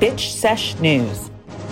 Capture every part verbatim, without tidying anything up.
Bitch Sesh News.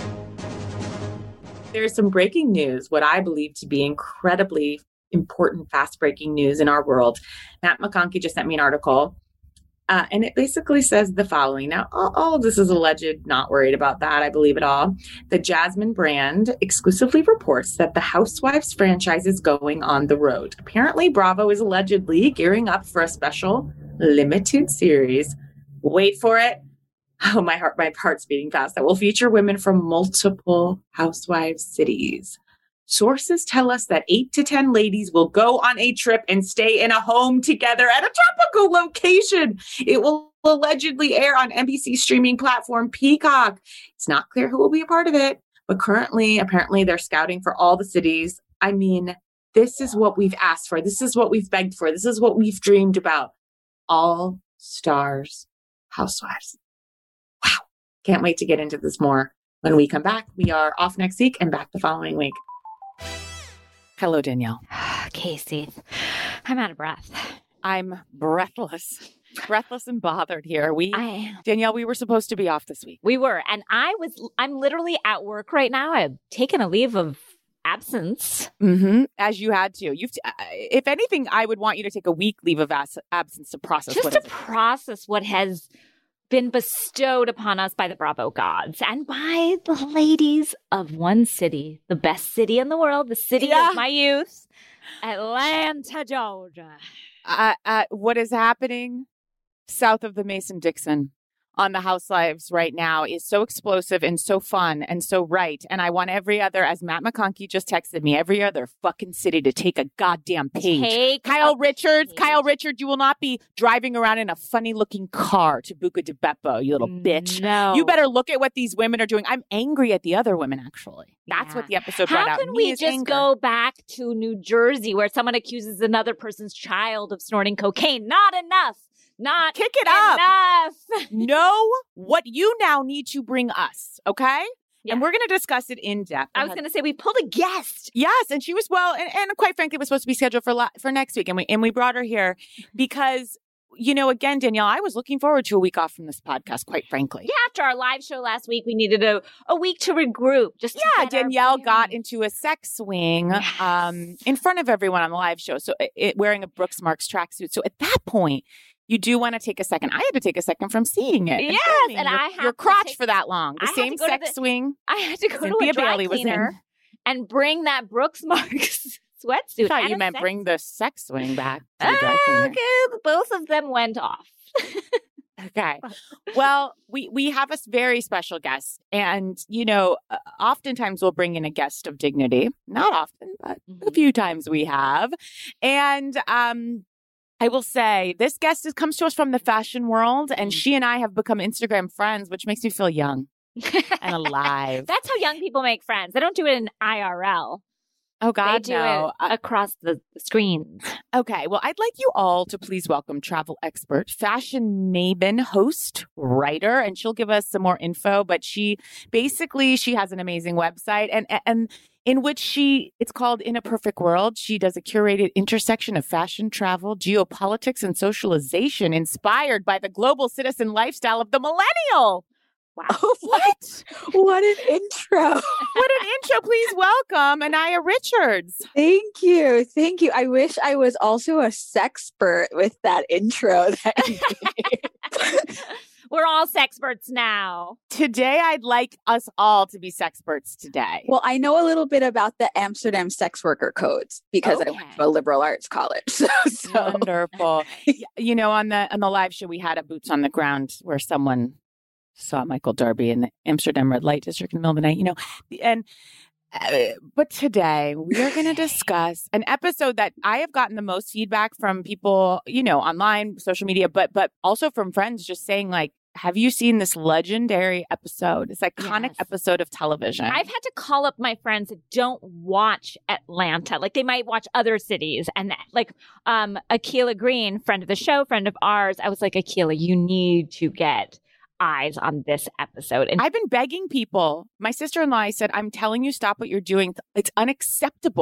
There's some breaking news, what I believe to be incredibly important, fast-breaking news in our world. Matt McConkey just sent me an article, uh, and it basically says the following. Now, all, all of this is alleged, not worried about that. I believe it all. The Jasmine brand exclusively reports that the Housewives franchise is going on the road. Apparently, Bravo is allegedly gearing up for a special limited series. Wait for it. Oh, my heart, my heart's beating fast. That will feature women from multiple Housewives cities. Sources tell us that eight to ten ladies will go on a trip and stay in a home together at a tropical location. It will allegedly air on N B C streaming platform Peacock. It's not clear who will be a part of it, but currently, apparently, they're scouting for all the cities. I mean, this is what we've asked for. This is what we've begged for. This is what we've dreamed about. All stars Housewives. Wow. Can't wait to get into this more. When we come back, we are off next week and back the following week. Hello, Danielle. Casey, I'm out of breath. I'm breathless. Breathless and bothered here. We, I, Danielle, we were supposed to be off this week. We were. And I was, I'm literally at work right now. I've taken a leave of absence. Mm-hmm. As you had to. You've, uh, if anything, I would want you to take a week leave of as- absence to process. Just what to is process what has been bestowed upon us by the Bravo gods and by the ladies of one city, the best city in the world, the city yeah. of my youth, Atlanta, Georgia. Uh, uh, what is happening south of the Mason-Dixon on the Housewives right now is so explosive and so fun and so right. And I want every other, as Matt McConkey just texted me, every other fucking city to take a goddamn page. Take Kyle Richards, page. Kyle Richards, you will not be driving around in a funny looking car to Buca di Beppo, you little bitch. No. You better look at what these women are doing. I'm angry at the other women, actually. That's Yeah. what the episode How brought out. can Me we is just anger. go back to New Jersey where someone accuses another person's child of snorting cocaine? Not enough. Not Kick it up. enough. Know what you now need to bring us, okay? Yeah. And we're going to discuss it in depth. I was going to say, we pulled a guest. Yes, and she was, well, and, and quite frankly, was supposed to be scheduled for la- for next week. And we and we brought her here because, you know, again, Danielle, I was looking forward to a week off from this podcast, quite frankly. Yeah, after our live show last week, we needed a, a week to regroup. Just to Yeah, get our Danielle got bearings. into a sex swing Yes. um, in front of everyone on the live show, so it, it, wearing a Brooks Marks tracksuit. So at that point, you do want to take a second. I had to take a second from seeing it. Yes, filming and your, I had your to crotch take- for that long. The I had same to go to sex the- swing. I had to go Cynthia to a dry Bailey was in. cleaner and bring that Brooks Marks sweatsuit. I thought and you a meant sex- bring the sex swing back to the dry Ah, cleaner. okay, both of them went off. Okay. Well, we, we have a very special guest. And, you know, uh, oftentimes we'll bring in a guest of dignity. Not often, but a Mhm. few times we have. And um, I will say this guest is, comes to us from the fashion world. And Mhm. she and I have become Instagram friends, which makes me feel young and alive. That's how young people make friends. They don't do it in I R L. Oh, God, they do no. it across the, the screen. Okay, well, I'd like you all to please welcome travel expert, fashion maven, host, writer, and she'll give us some more info. But she basically she has an amazing website, and and in which she it's called In a Perfect World. She does a curated intersection of fashion, travel, geopolitics, and socialization, inspired by the global citizen lifestyle of the millennial. Wow. Oh, what? What an intro. What an intro. Please welcome Anaya Richards. Thank you. Thank you. I wish I was also a sexpert with that intro. That you did. We're all sexperts now. Today, I'd like us all to be sexperts today. Well, I know a little bit about the Amsterdam sex worker codes because I went Okay. to a liberal arts college. So, so. Wonderful. Y- you know, on the on the live show, we had a boots on the ground where someone saw Michael Darby in the Amsterdam red light district in the middle of the night, you know, and uh, but today we are going to discuss an episode that I have gotten the most feedback from people, you know, online, social media, but but also from friends just saying like, have you seen this legendary episode? This iconic Yes. episode of television. I've had to call up my friends that don't watch Atlanta. Like they might watch other cities. And like um, Akila Green, friend of the show, friend of ours, I was like, Akila, you need to get eyes on this episode. And I've been begging people. My sister-in-law, I said, I'm telling you, stop what you're doing. It's unacceptable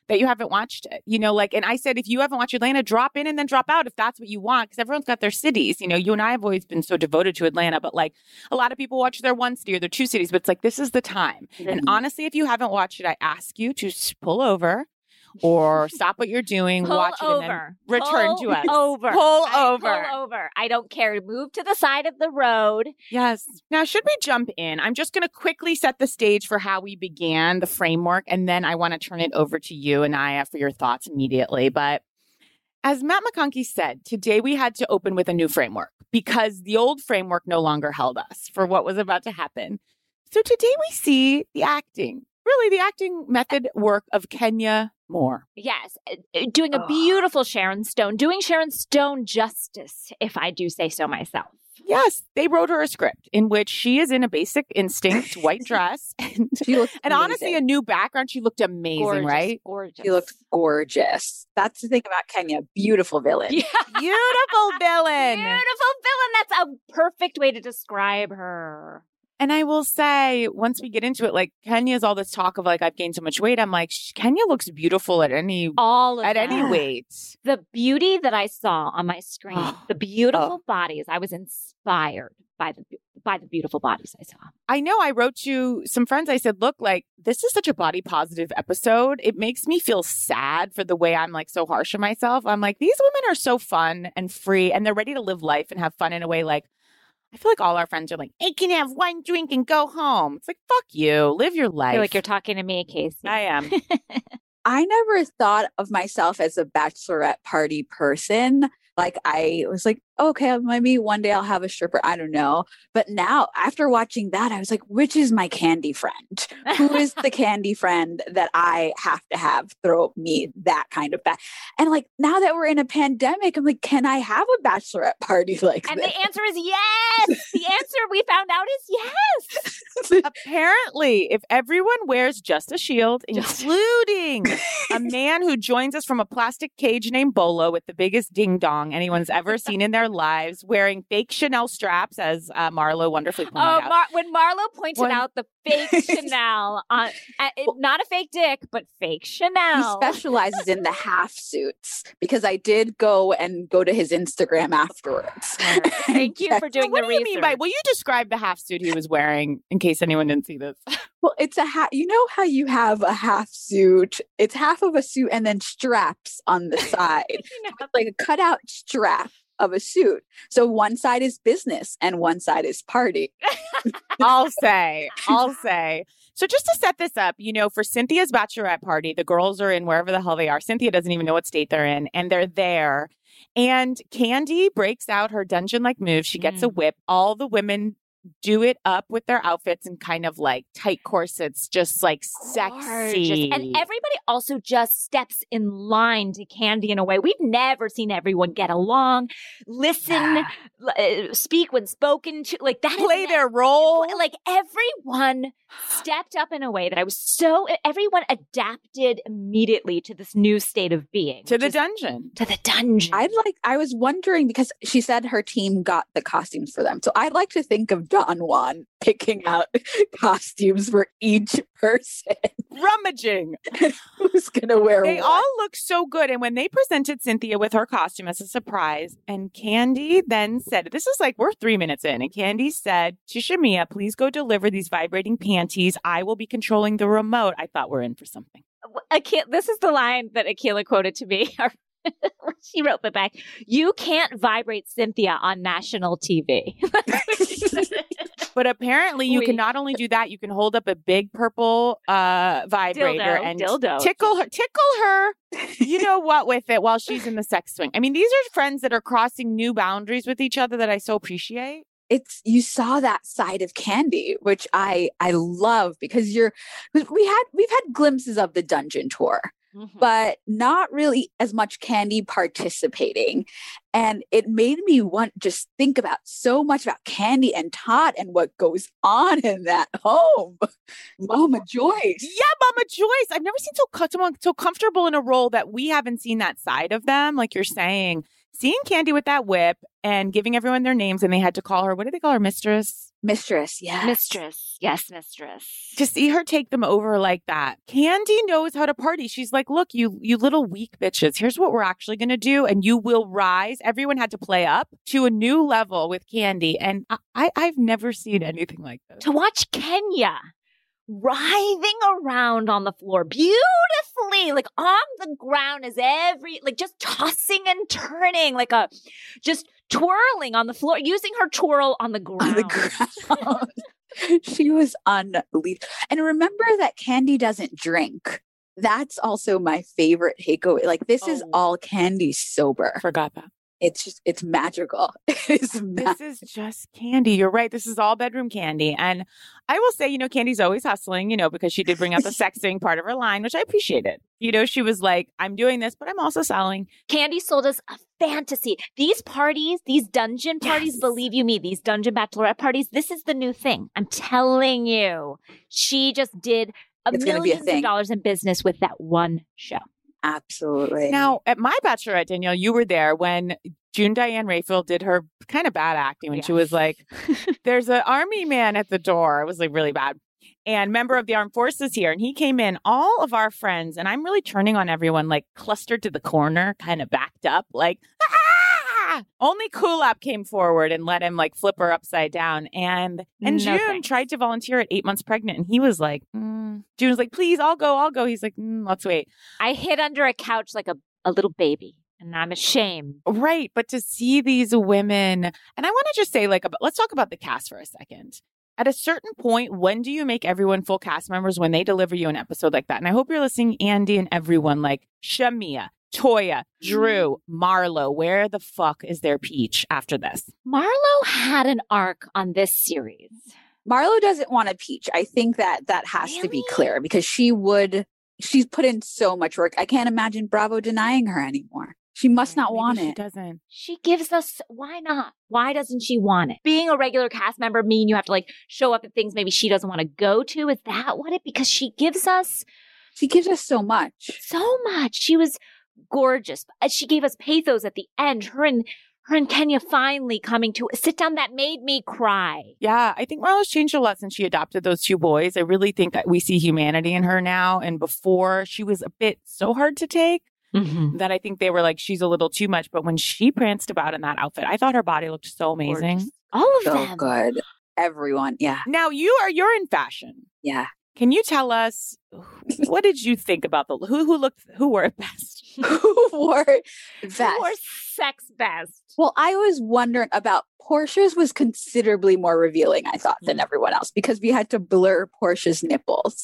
that you haven't watched it. You know, like, and I said, if you haven't watched Atlanta, drop in and then drop out if that's what you want, because everyone's got their cities. You know, you and I have always been so devoted to Atlanta, but like a lot of people watch their one city or their two cities, but it's like, this is the time. Mm-hmm. And honestly, if you haven't watched it, I ask you to pull over or stop what you're doing, pull watch over. it, and then return pull to us. Over. Pull I, over. Pull over. I don't care. Move to the side of the road. Yes. Now, should we jump in? I'm just going to quickly set the stage for how we began the framework, and then I want to turn it over to you, Anaya, for your thoughts immediately. But as Matt McConkey said, today we had to open with a new framework because the old framework no longer held us for what was about to happen. So today we see the acting, really the acting method work of Kenya Moore. Yes. Doing a beautiful Sharon Stone, doing Sharon Stone justice, if I do say so myself. Yes, they wrote her a script in which she is in a Basic Instinct white dress. And, she looked and honestly, a new background. She looked amazing, gorgeous, right? Gorgeous. She looked gorgeous. That's the thing about Kenya. Beautiful villain. Yeah. Beautiful villain. Beautiful villain. That's a perfect way to describe her. And I will say, once we get into it, like Kenya's all this talk of like, I've gained so much weight. I'm like, Kenya looks beautiful at any all of at that. any weight. The beauty that I saw on my screen, the beautiful oh. bodies. I was inspired by the by the beautiful bodies I saw. I know. I wrote to some friends. I said, look, like this is such a body positive episode. It makes me feel sad for the way I'm like so harsh on myself. I'm like, these women are so fun and free, and they're ready to live life and have fun in a way like. I feel like all our friends are like, I can have one drink and go home. It's like, fuck you. Live your life. I feel like you're talking to me, Casey. I am. I never thought of myself as a bachelorette party person. Like I was like, okay, maybe one day I'll have a stripper. I don't know. But now after watching that, I was like, which is my candy friend? Who is the candy friend that I have to have throw me that kind of back? And like now that we're in a pandemic, I'm like, can I have a bachelorette party like and this? And the answer is yes. The answer we found out is yes. Apparently, if everyone wears just a shield, including a man who joins us from a plastic cage named Bolo with the biggest ding dong anyone's ever seen in their lives, wearing fake Chanel straps, as uh, Marlo wonderfully pointed oh, out. Mar- when Marlo pointed when- out the fake Chanel, on, uh, it, not a fake dick, but fake Chanel. He specializes in the half suits because I did go and go to his Instagram afterwards. Thank you for doing what the do you research. mean by, will you describe the half suit he was wearing in case anyone didn't see this? Well, it's a hat. You know how you have a half suit? It's half of a suit and then straps on the side. You know, like a cutout strap of a suit. So one side is business and one side is party. I'll say, I'll say. So just to set this up, you know, for Cynthia's bachelorette party, the girls are in wherever the hell they are. Cynthia doesn't even know what state they're in, and they're there. And Candy breaks out her dungeon-like move. She gets mm. a whip. All the women do it up with their outfits and kind of like tight corsets, just like sexy. Gorgeous. And everybody also just steps in line to Candy in a way. We've never seen everyone get along, listen, uh, speak when spoken to, like that. Play their role. Like everyone stepped up in a way that I was so, everyone adapted immediately to this new state of being. To the is, dungeon. To the dungeon. I'd like, I was wondering because she said her team got the costumes for them. So I'd like to think of Don Juan picking out costumes for each person. Rummaging. Who's going to wear They what? all look so good. And when they presented Cynthia with her costume as a surprise, and Candy then said, this is like, we're three minutes in, and Candy said to Shamia, please go deliver these vibrating panties. I will be controlling the remote. I thought we're in for something. Akil- this is the line that Akila quoted to me. She wrote me back, you can't vibrate Cynthia on national T V. But apparently you we, can not only do that, you can hold up a big purple uh, vibrator dildo, and dildo. tickle her, tickle her, you know what, with it while she's in the sex swing. I mean, these are friends that are crossing new boundaries with each other that I so appreciate. It's, you saw that side of Candy, which I, I love because you're, we had, we've had glimpses of the dungeon tour. Mm-hmm. But not really as much Candy participating. And it made me want just think about so much about Candy and Todd and what goes on in that home. Mama Joyce. Yeah, Mama Joyce. I've never seen so someone so comfortable in a role that we haven't seen that side of them. Like you're saying, seeing Kandi with that whip and giving everyone their names, and they had to call her, what did they call her? Mistress? Mistress, yes. Mistress. Yes, mistress. To see her take them over like that. Kandi knows how to party. She's like, look, you you little weak bitches, here's what we're actually going to do, and you will rise. Everyone had to play up to a new level with Kandi, and I, I, I've never seen anything like this. To watch Kenya writhing around on the floor beautifully, like on the ground as every, like just tossing and turning, like a, just twirling on the floor, using her twirl on the ground. On the ground. She was unbelievable. And remember that Kandi doesn't drink. That's also my favorite takeaway. Like, this oh. is all Kandi sober. I forgot that. It's just, it's magical. It's ma- this is just Kandi. You're right. This is all bedroom Kandi. And I will say, you know, Kandi's always hustling, you know, because she did bring out the sexting part of her line, which I appreciated. You know, she was like, I'm doing this, but I'm also selling. Kandi sold us a fantasy. These parties, these dungeon parties, yes. believe you me, these dungeon bachelorette parties, this is the new thing. I'm telling you. She just did a it's millions be a of dollars in business with that one show. Absolutely. Now, at my bachelorette, Danielle, you were there when June Diane Raphael did her kind of bad acting when yes. she was like, there's an army man at the door. It was like really bad. And member of the armed forces here. And he came in, all of our friends, and I'm really turning on everyone, like clustered to the corner, kind of backed up, like, ah! Only Kulap came forward and let him like flip her upside down. And and no June thanks. tried to volunteer at eight months pregnant. And he was like, mm. June was like, please, I'll go, I'll go. He's like, mm, let's wait. I hid under a couch like a, a little baby. And I'm ashamed. Right. But to see these women, and I want to just say, like, let's talk about the cast for a second. At a certain point, when do you make everyone full cast members when they deliver you an episode like that? And I hope you're listening, Andy and everyone, like Shamia, Toya, Drew, Marlo. Where the fuck is their peach after this? Marlo had an arc on this series. Marlo doesn't want a peach. I think that that has really? to be clear because she would, she's put in so much work. I can't imagine Bravo denying her anymore. She must not Maybe want she it. She doesn't. She gives us, why not? Why doesn't she want it? Being a regular cast member mean you have to like show up at things maybe she doesn't want to go to? Is that what it? Because she gives us. She gives us so much. So much. She was gorgeous. She gave us pathos at the end. Her and her and Kenya finally coming to a sit down that made me cry. Yeah, I think Marlo's changed a lot since she adopted those two boys. I really think that we see humanity in her now. And before, she was a bit so hard to take. Mm-hmm. That I think they were like, she's a little too much. But when she pranced about in that outfit, I thought her body looked so amazing. Gorgeous. All of so them. good. Everyone. Yeah. Now you are, you're in fashion. Yeah. Can you tell us, what did you think about the, who, who looked, who wore it best? Who wore it best? Who wore sex best? Well, I was wondering about Portia's was considerably more revealing, I thought, than everyone else because we had to blur Portia's nipples.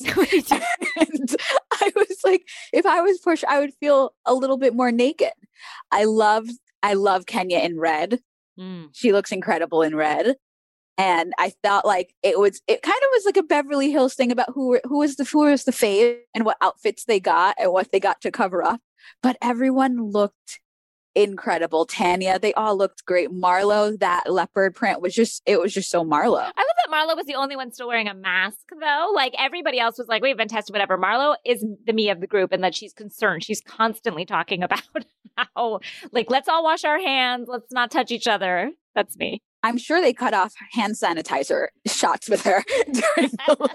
And I was like, if I was Portia, I would feel a little bit more naked. I love, I love Kenya in red. Mm. She looks incredible in red. And I felt like it was, it kind of was like a Beverly Hills thing about who, who was the, who was the fave and what outfits they got and what they got to cover up. But everyone looked incredible. Tanya, they all looked great. Marlo, that leopard print was just, it was just so Marlo. I love that Marlo was the only one still wearing a mask though. Like everybody else was like, we've been tested, whatever. Marlo is the me of the group and that she's concerned. She's constantly talking about how like, let's all wash our hands. Let's not touch each other. That's me. I'm sure they cut off hand sanitizer shots with her during the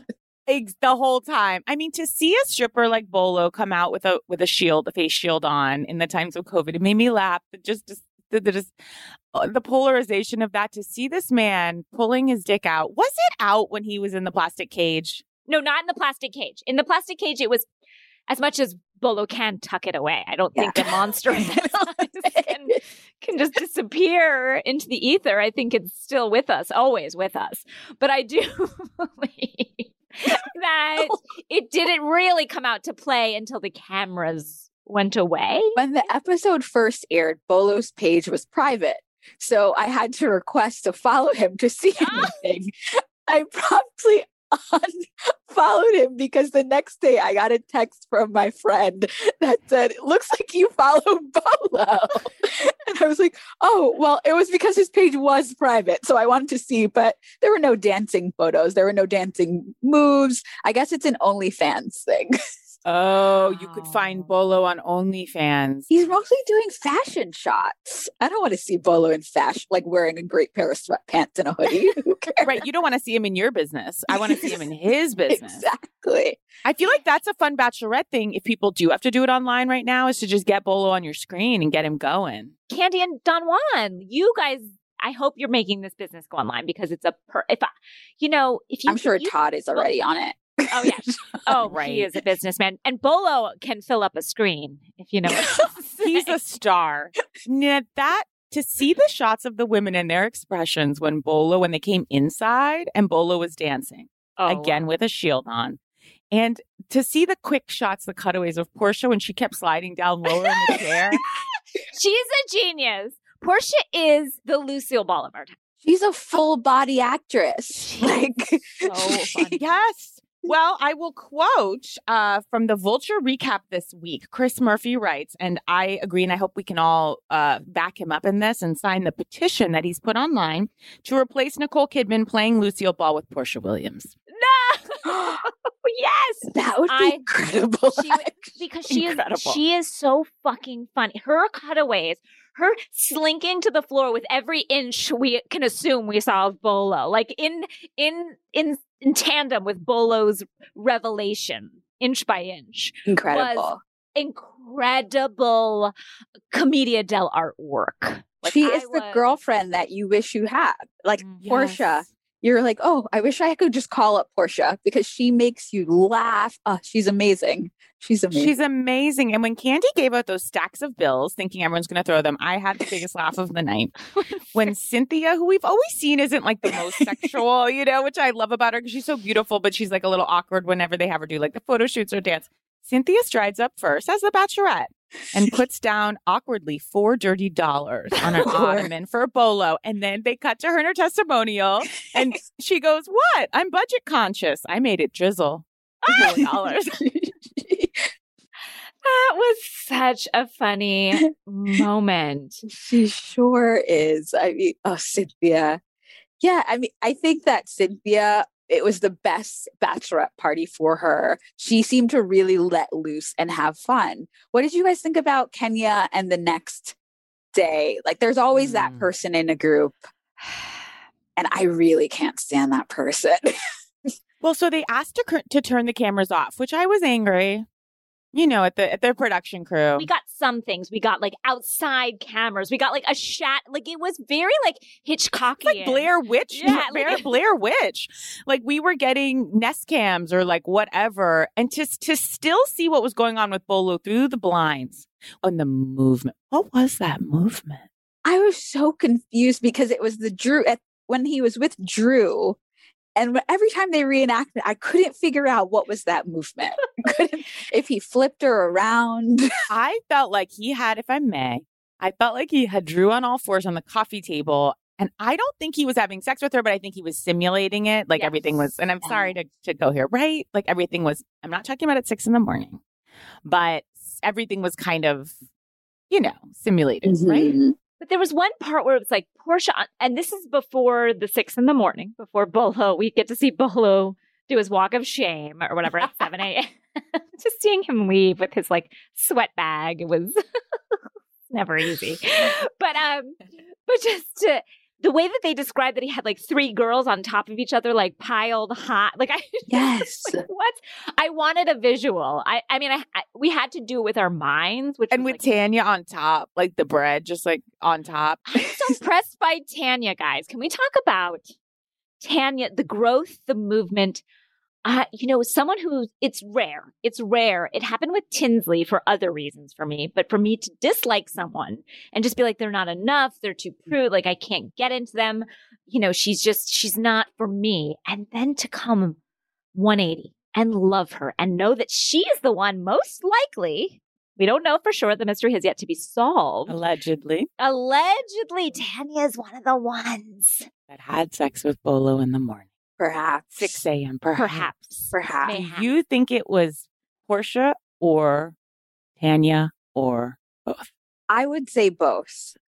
the whole time. I mean, to see a stripper like Bolo come out with a with a shield, a face shield on in the times of COVID, it made me laugh. Just, just the, the, just, the polarization of that. To see this man pulling his dick out. Was it out when he was in the plastic cage? No, not in the plastic cage. In the plastic cage, it was as much as Bolo can tuck it away. I don't yeah. think the monster can, can just disappear into the ether. I think it's still with us, always with us. But I do believe that it didn't really come out to play until the cameras went away. When the episode first aired, Bolo's page was private. So I had to request to follow him to see anything. I promptly unfollowed him because the next day I got a text from my friend that said, it looks like you followed Bolo. And I was like, oh, well, it was because his page was private. So I wanted to see, but there were no dancing photos. There were no dancing moves. I guess it's an OnlyFans thing. Oh, you could find Bolo on OnlyFans. He's mostly doing fashion shots. I don't want to see Bolo in fashion, like wearing a great pair of sweatpants and a hoodie. Right. You don't want to see him in your business. I want to see him in his business. Exactly. I feel like that's a fun Bachelorette thing. If people do have to do it online right now, is to just get Bolo on your screen and get him going. Candy and Don Juan, you guys, I hope you're making this business go online because it's a, per, if I, you know, if you. I'm sure you, Todd is already well, on it. Oh, yeah. Oh, right. He is a businessman. And Bolo can fill up a screen, if you know what I'm He's a star. Now, that, to see the shots of the women and their expressions when Bolo, when they came inside and Bolo was dancing, oh, again wow. with a shield on. And to see the quick shots, the cutaways of Portia when she kept sliding down lower in the chair. She's a genius. Portia is the Lucille Ball of our time. She's a full body actress. She's like so funny. Yes. Well, I will quote uh, from the Vulture recap this week. Chris Murphy writes, and I agree, and I hope we can all uh, back him up in this and sign the petition that he's put online to replace Nicole Kidman playing Lucille Ball with Portia Williams. No! Yes! That would be I, incredible. She would, because she Incredible. is she is so fucking funny. Her cutaways, her slinking to the floor with every inch we can assume we saw of Bolo, like in in in in tandem with Bolo's revelation, inch by inch. Incredible. Was incredible commedia dell'arte work. Like, she I is the was, girlfriend that you wish you had. Like Yes. Portia. You're like, oh, I wish I could just call up Portia because she makes you laugh. Oh, she's amazing. She's amazing. She's amazing. And when Candy gave out those stacks of bills, thinking everyone's going to throw them, I had the biggest laugh of the night. When Cynthia, who we've always seen isn't like the most sexual, you know, which I love about her because she's so beautiful, but she's like a little awkward whenever they have her do like the photo shoots or dance. Cynthia strides up first as the Bachelorette and puts down awkwardly four dirty dollars on an ottoman for Bolo. And then they cut to her in her testimonial and she goes, "What? I'm budget conscious. I made it drizzle." Four dollars. That was such a funny moment. She sure is. I mean, oh, Cynthia. Yeah, I mean, I think that Cynthia, it was the best bachelorette party for her. She seemed to really let loose and have fun. What did you guys think about Kenya and the next day? Like, there's always mm. that person in a group. And I really can't stand that person. Well, so they asked to, to turn the cameras off, which I was angry. You know, at the at their production crew. We got some things. We got like outside cameras. We got like a shot. Like it was very like Hitchcockian. Like Blair Witch. Yeah, Blair, like, Blair Witch. Like we were getting Nest cams or like whatever. And to, to still see what was going on with Bolo through the blinds on the movement. What was that movement? I was so confused because it was the Drew, at, when he was with Drew. And every time they reenacted, I couldn't figure out what was that movement. Couldn't, if he flipped her around. I felt like he had, if I may, I felt like he had Drew on all fours on the coffee table. And I don't think he was having sex with her, but I think he was simulating it. Like yes. everything was, and I'm sorry to, to go here, right? Like everything was, I'm not talking about at six in the morning, but everything was kind of, you know, simulated, mm-hmm. right? But there was one part where it was like Portia, and this is before the six in the morning, before Bolo. We get to see Bolo do his walk of shame or whatever at seven a.m. Just seeing him leave with his like sweat bag, it was never easy. But um, but just to, the way that they described that he had like three girls on top of each other, like piled hot. Like I yes, like, what? I wanted a visual. I I mean, I, I we had to do it with our minds, which and was, with like, Tanya on top, like the bread, just like on top. I'm so impressed by Tanya, guys. Can we talk about Tanya, the growth, the movement? Uh, you know, someone who, it's rare. It's rare. It happened with Tinsley for other reasons for me. But for me to dislike someone and just be like, they're not enough. They're too prude. Like, I can't get into them. You know, she's just, she's not for me. And then to come one eighty and love her and know that she is the one most likely. We don't know for sure. The mystery has yet to be solved. Allegedly. Allegedly, Tanya is one of the ones that had sex with Bolo in the morning. Perhaps. six a.m. Perhaps. Perhaps. Perhaps. Mayhaps. Do you think it was Portia or Tanya or both? I would say both.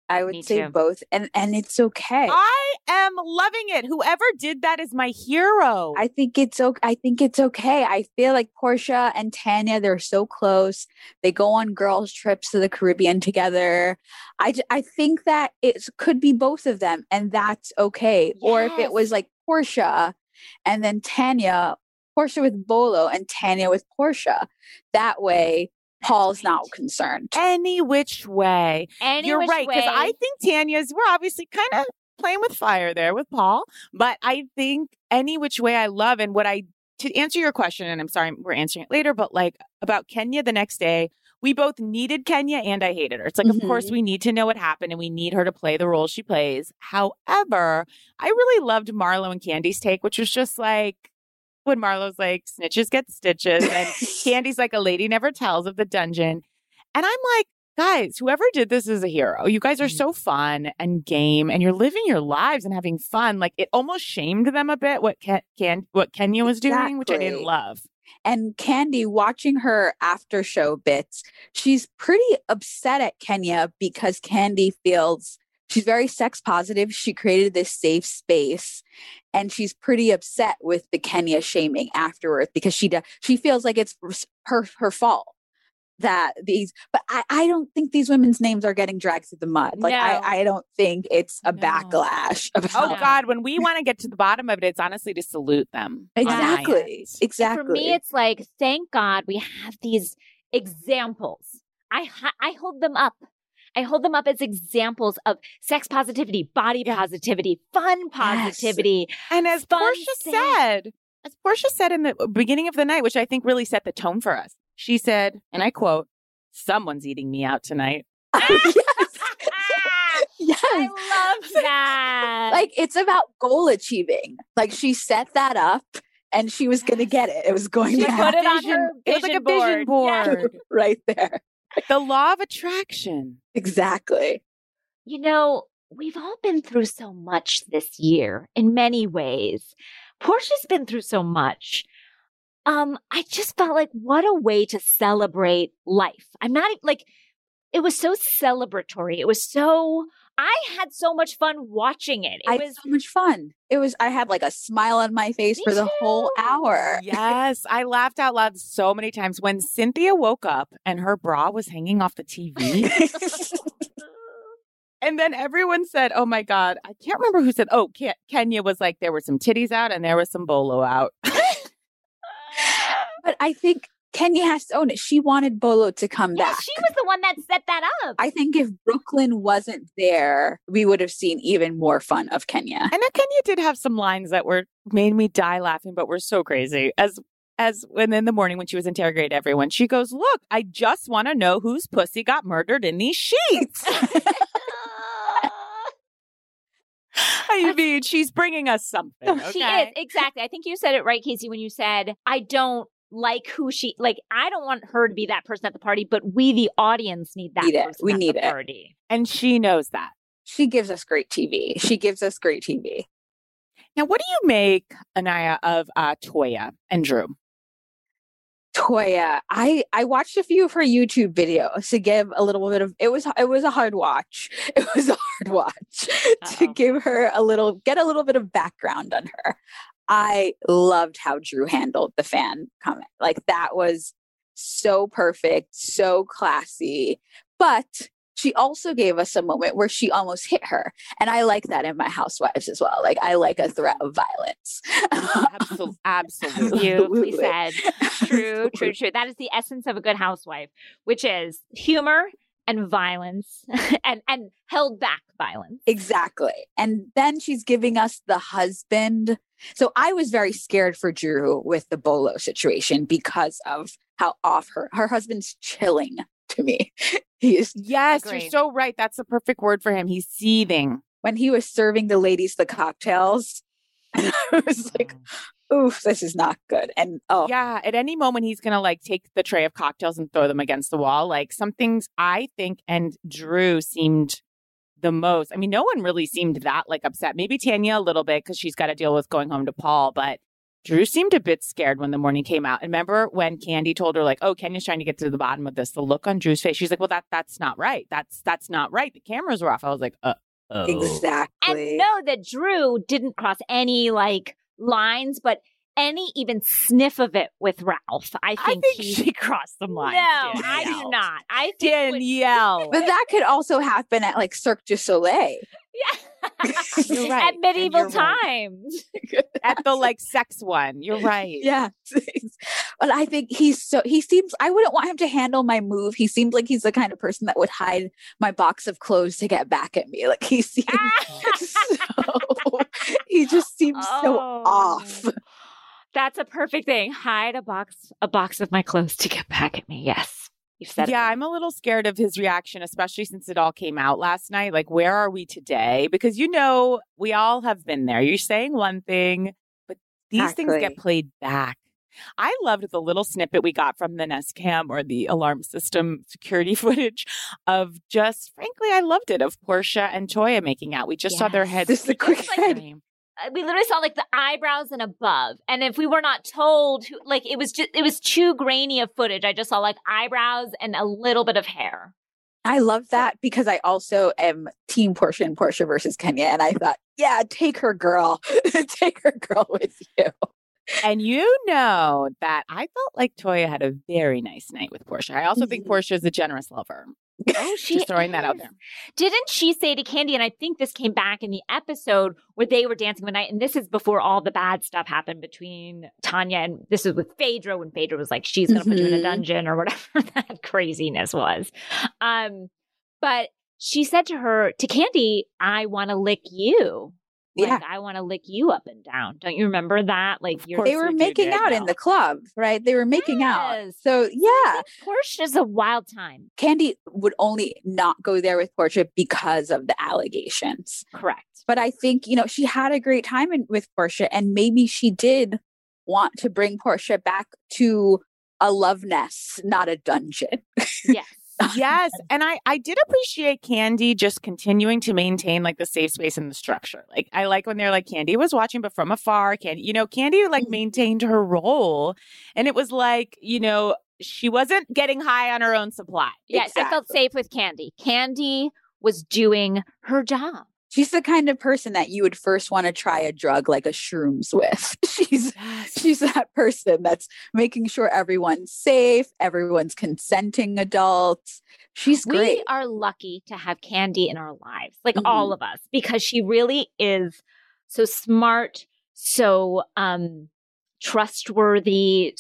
I would Me say too. both. And and it's okay. I am loving it. Whoever did that is my hero. I think it's okay. I think it's okay. I feel like Portia and Tanya, they're so close. They go on girls' trips to the Caribbean together. I, j- I think that it could be both of them, and that's okay. Or if it was Yes. like Portia and then Tanya, Portia with Bolo and Tanya with Portia. That way, Paul's not concerned. Any which way. Any You're which right. Because way. I think Tanya's, we're obviously kind of playing with fire there with Paul. But I think any which way I love. And what I, to answer your question, and I'm sorry, we're answering it later, but like about Kenya the next day, we both needed Kenya and I hated her. It's like, Mhm. of course, we need to know what happened and we need her to play the role she plays. However, I really loved Marlo and Candy's take, which was just like, when Marlo's like, snitches get stitches, and Candy's like, a lady never tells of the dungeon. And I'm like, guys, whoever did this is a hero. You guys are so fun and game, and you're living your lives and having fun. Like, it almost shamed them a bit what Ken, Ken what Kenya was doing, which I didn't Exactly. love. And Candy, watching her after show bits, she's pretty upset at Kenya because Candy feels she's very sex positive. She created this safe space, and she's pretty upset with the Kenya shaming afterwards because she does, she feels like it's her her fault that these. But I, I don't think these women's names are getting dragged through the mud. Like No. I, I don't think it's a No. backlash. Oh, About No. God, when we want to get to the bottom of it, it's honestly to salute them. on my Exactly. end. Exactly. For me, it's like, thank God we have these examples. I ha- I hold them up. I hold them up as examples of sex positivity, body Yeah. positivity, fun positivity. And as Fun Portia thing. said, as Portia said in the beginning of the night, which I think really set the tone for us, she said, and I quote, "Someone's eating me out tonight." yes. Yes. I love that. Like it's about goal achieving. Like she set that up and she was going to get it. It was going She to put happen it on her It was like a vision vision board. board. Yes. right there. The law of attraction. Exactly. You know, we've all been through so much this year in many ways. Portia's been through so much. Um, I just felt like what a way to celebrate life. I'm not e- like, it was so celebratory. It was so, I had so much fun watching it. It I was had so much fun. It was, I had like a smile on my face Me for the whole too. hour. Yes, I laughed out loud so many times when Cynthia woke up and her bra was hanging off the T V. And then everyone said, oh my God, I can't remember who said, oh, Ke- Kenya was like, there were some titties out and there was some bolo out. But I think Kenya has to own it. She wanted Bolo to come yeah, back. she was the one that set that up. I think if Brooklyn wasn't there, we would have seen even more fun of Kenya. I know Kenya did have some lines that were made me die laughing, but were so crazy. As as when in the morning when she was interrogating everyone, she goes, "Look, I just want to know whose pussy got murdered in these sheets." I mean, she's bringing us something. Okay? She is, exactly. I think you said it right, Casey, when you said, I don't like who she, like, I don't want her to be that person at the party, but we, the audience, need that Need it. person We at need the it. party. And she knows that. She gives us great T V. She gives us great T V. Now, what do you make, Anaya, of uh, Toya and Drew? Toya, I I watched a few of her YouTube videos to give a little bit of it was it was a hard watch. It was a hard watch to Uh-oh. give her a little get a little bit of background on her. I loved how Drew handled the fan comment. Like that was so perfect, so classy. But she also gave us a moment where she almost hit her. And I like that in my housewives as well. Like I like a threat of violence. Absolutely. Absolutely. Beautifully Absolutely. said. True, true, true. That is the essence of a good housewife, which is humor and violence and, and held back violence. Exactly. And then she's giving us the husband. So I was very scared for Drew with the Bolo situation because of how off her her husband's chilling to me. He is Yes, you're Agreed. so right. That's the perfect word for him. He's seething. when he was serving the ladies the cocktails. And I was like, oof, this is not good. And oh Yeah, at any moment he's gonna like take the tray of cocktails and throw them against the wall. Like some things I think and Drew seemed the most. I mean, no one really seemed that like upset. Maybe Tanya a little bit because she's got to deal with going home to Paul, but Drew seemed a bit scared when the morning came out. And remember when Kandi told her, like, oh, Kenya's trying to get to the bottom of this, the look on Drew's face, she's like, well, that that's not right. That's that's not right. The cameras were off. I was like, uh oh. Exactly. And know that Drew didn't cross any like lines, but any even sniff of it with Ralph. I think, I think he, she crossed some lines. No, Danielle. I do not. I think Danielle. But that could also happen at like Cirque du Soleil. Yeah. You're right. At medieval you're right. times. At the like sex one. You're right. Yeah. But I think he's so, he seems, I wouldn't want him to handle my move. He seems like he's the kind of person that would hide my box of clothes to get back at me. Like he seems so, he just seems so Oh. off. That's a perfect thing. Hide a box, a box of my clothes to get back at me. Yes. You've said Yeah, it. I'm a little scared of his reaction, especially since it all came out last night. Like, where are we today? Because, you know, we all have been there. You're saying one thing, but these Exactly. things get played back. I loved the little snippet we got from the Nest Cam or the alarm system security footage of just, frankly, I loved it, of Portia and Toya making out. We just saw their Yes. heads. Just a quick It's like- head. Uh, we literally saw like the eyebrows and above. And if we were not told, who, like it was just, it was too grainy of footage. I just saw like eyebrows and a little bit of hair. I love that because I also am team Portia and Portia versus Kenya. And I thought, yeah, take her girl. Take her girl with you. And you know that I felt like Toya had a very nice night with Portia. I also think Mhm. Portia is a generous lover. Oh, she Just throwing that out is. there. Didn't she say to Kandi, and I think this came back in the episode where they were dancing one night, and this is before all the bad stuff happened between Tanya and this is with Phaedra when Phaedra was like, she's going to put you in a Mhm. dungeon or whatever that craziness was. Um, but she said to her, to Kandi, I want to lick you. Like, Yeah. I want to lick you up and down. Don't you remember that? Like, Of you're course They were we do, making out in Danielle. the club, right? They were making out. Yes. So yeah, Portia's a wild time. Kandi would only not go there with Portia because of the allegations. Correct. But I think, you know, she had a great time in, with Portia, and maybe she did want to bring Portia back to a love nest, not a dungeon. Yes. Yes. And I, I did appreciate Kandi just continuing to maintain like the safe space and the structure. Like I like when they're like, Kandi was watching, but from afar. Kandi, you know, Kandi like Mhm. maintained her role. And it was like, you know, she wasn't getting high on her own supply. Yes, I felt Exactly. safe with Kandi. Kandi was doing her job. She's the kind of person that you would first want to try a drug like a shrooms with. She's she's that person that's making sure everyone's safe, everyone's consenting adults. She's great. We are lucky to have Kandi in our lives, like Mhm. all of us, because she really is so smart, so um trustworthy,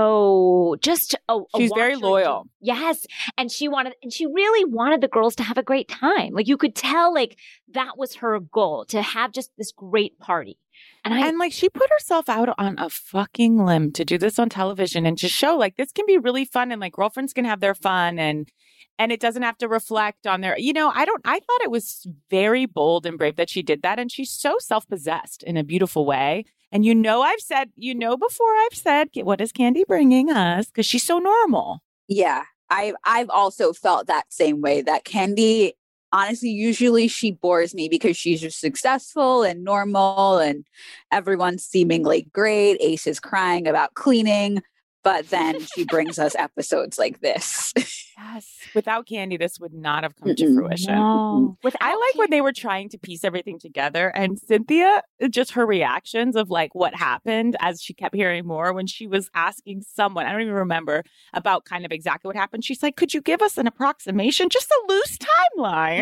so just a, a She's very watcher. loyal. Yes, and she wanted, and she really wanted the girls to have a great time. Like you could tell, like that was her goal, to have just this great party. And I, And like she put herself out on a fucking limb to do this on television and to show like this can be really fun and like girlfriends can have their fun and and it doesn't have to reflect on their, you know, I don't, I thought it was very bold and brave that she did that. And she's so self-possessed in a beautiful way. And you know, I've said, you know, before I've said, what is Kandi bringing us? Because she's so normal. Yeah. I've I've also felt that same way, that Kandi, honestly, usually she bores me because she's just successful and normal and everyone's seemingly great. Ace is crying about cleaning, but then she brings us episodes like this. Yes. Without Kandi, this would not have come to Mm-mm. fruition. no, without I like when they were trying to piece everything together and Cynthia, just her reactions of like what happened as she kept hearing more when she was asking someone, I don't even remember, about kind of exactly what happened. She's like, could you give us an approximation? Just a loose timeline.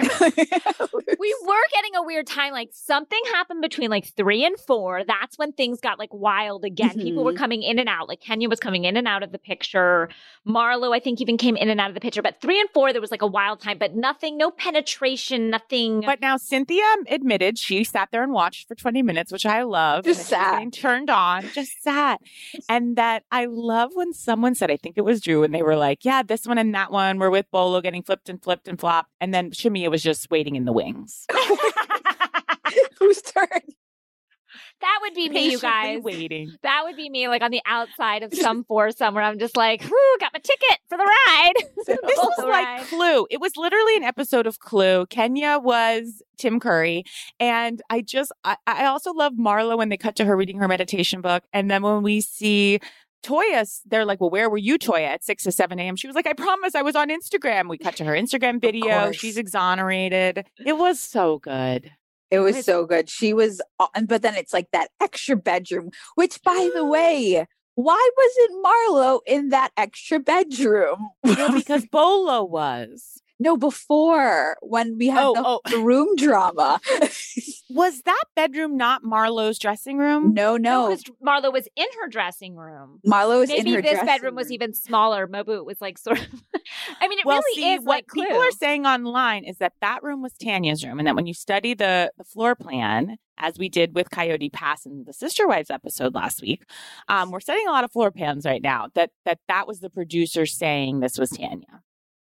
we were getting a weird time. Like something happened between like three and four. That's when things got like wild again. People were Mhm. coming in and out. Like Kenya was coming in and out of the picture. Marlo, I think, even came in and out of the picture. But three and four, there was like a wild time, but nothing, no penetration, nothing. But now Cynthia admitted she sat there and watched for twenty minutes, which I love. Just and that she was sat. getting turned on, just sat. And that I love when someone said, I think it was Drew, and they were like, yeah, this one and that one were with Bolo getting flipped and flipped and flopped. And then Shamia was just waiting in the wings. Whose turn? That would would be me, you guys. Waiting. That would be me, like on the outside of some forest somewhere. I'm just like, whoo, got my ticket for the ride. This was like Clue. It was literally an episode of Clue. Kenya was Tim Curry. And I just, I, I also love Marlo when they cut to her reading her meditation book. And then when we see Toya, they're like, well, where were you, Toya, at six or seven a.m.? She was like, I promise I was on Instagram. We cut to her Instagram video. She's exonerated. It was so good. It was so good. She was, but then it's like that extra bedroom, which by the way, why wasn't Marlo in that extra bedroom? Well, because Bolo was. No, before when we had oh, the, oh. the room drama. Was that bedroom not Marlo's dressing room? No, no. no Marlo was in her dressing room. Marlo was Maybe in her this dressing bedroom room. was even smaller. Mobu was like sort of. I mean, it well, really see, is what like people Clue. are saying online is that that room was Tanya's room, and that when you study the, the floor plan, as we did with Coyote Pass in the Sister Wives episode last week, um, we're studying a lot of floor plans right now. That that that was the producer saying this was Tanya.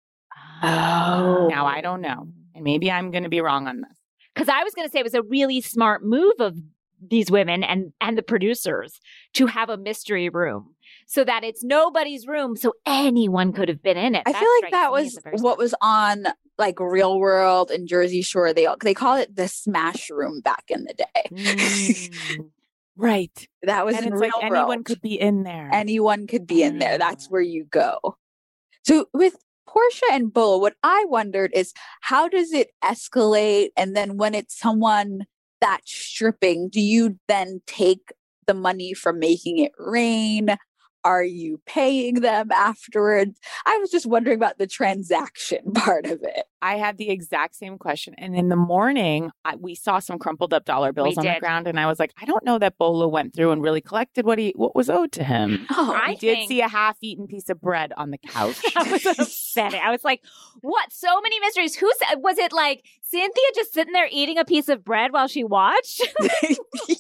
Oh. Now I don't know, and maybe I'm going to be wrong on this. Because I was going to say it was a really smart move of these women and and the producers to have a mystery room so that it's nobody's room, so anyone could have been in it. I That feel like strikes that me was as a very what smart- was on like Real World and Jersey Shore. They they call it the Smash Room back in the day. Mm. Right. That was And in it's Real like World. anyone could be in there. Anyone could be in there. That's Ah. where you go. So with Portia and Bolo, what I wondered is how does it escalate? And then when it's someone that's stripping, do you then take the money from making it rain? Are you paying them afterwards? I was just wondering about the transaction part of it. I had the exact same question. And in the morning, I, we saw some crumpled up dollar bills We on the did. ground. And I was like, I don't know that Bolo went through and really collected what he what was owed to him. Oh, I I did think- see a half-eaten piece of bread on the couch. I was upset. I was like, what? So many mysteries. Who said, was it like Cynthia just sitting there eating a piece of bread while she watched? yes.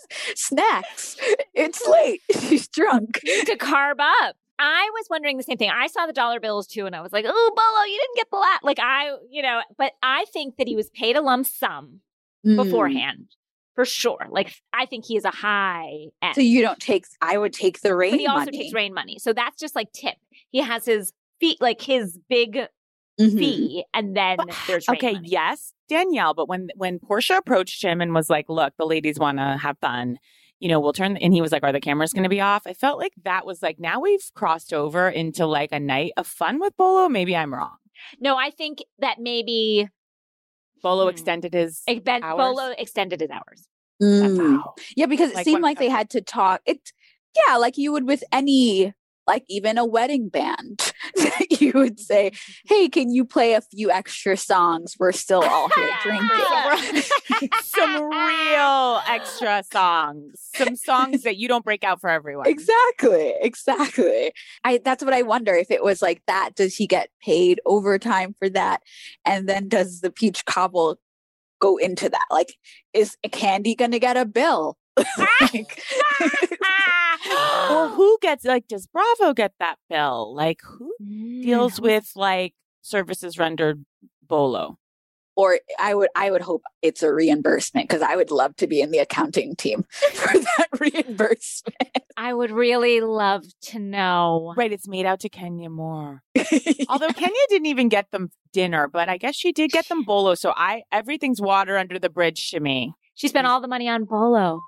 Snacks. It's late. She's drunk. To carb up. I was wondering the same thing. I saw the dollar bills too, and I was like, oh, Bolo, you didn't get the lot. Like, I, you know, but I think that he was paid a lump sum Mm. beforehand, for sure. Like, I think he is a high end. So you don't take, I would take the rain but he also money. takes rain money. So that's just like tip. He has his fee, like his big Mhm. fee, and then But- there's rain Okay, money. yes, Danielle. But when when Portia approached him and was like, look, the ladies want to have fun, you know, we'll turn, and he was like, are the cameras going to be off? I felt like that was like, now we've crossed over into like a night of fun with Bolo. Maybe I'm wrong. No, I think that maybe Bolo Hmm. extended his Ben hours? Bolo extended his hours. Mm. Wow. Yeah, because it Like seemed one like they couple. had to talk. It, yeah, like you would with any, like even a wedding band. You would say, "Hey, can you play a few extra songs? We're still all here drinking." Some real extra songs, some songs that you don't break out for everyone. Exactly, exactly. I that's what I wonder if it was like that. Does he get paid overtime for that? And then does the peach cobble go into that? Like, is Candy gonna get a bill? Like- Or who gets like? Does Bravo get that bill? Like who deals with like services rendered Bolo? or I would I would hope it's a reimbursement because I would love to be in the accounting team for that reimbursement. I would really love to know. Right, it's made out to Kenya Moore. Although Kenya didn't even get them dinner, but I guess she did get them Bolo. So I everything's water under the bridge to me. She spent all the money on Bolo.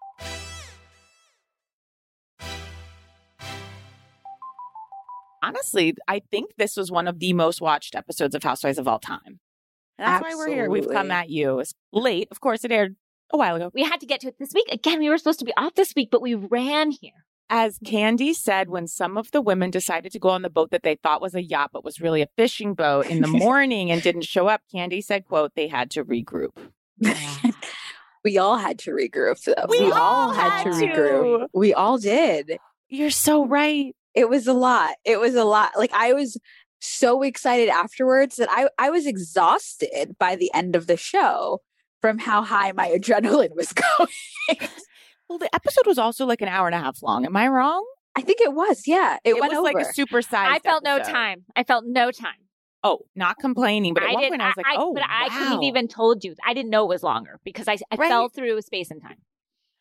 Honestly, I think this was one of the most watched episodes of Housewives of all time. And that's why we're here. We've come Absolutely. at you. It's late. Of course, it aired a while ago. We had to get to it this week. Again, we were supposed to be off this week, but we ran here. As Candy said, when some of the women decided to go on the boat that they thought was a yacht, but was really a fishing boat in the morning and didn't show up, Candy said, quote, they had to regroup. We all had to regroup though. We all had to had to. regroup. We all did. You're so right. It was a lot. It was a lot. Like I was so excited afterwards that I, I was exhausted by the end of the show from how high my adrenaline was going. Well, the episode was also like an hour and a half long. Am I wrong? I think it was. Yeah. It, It, went was over. like a supersized I felt no episode. time. I felt no time. Oh, not complaining. But at I one didn't. point I was like, I, oh, but I couldn't have wow. even told you. I didn't know it was longer because I, I Right. fell through space and time.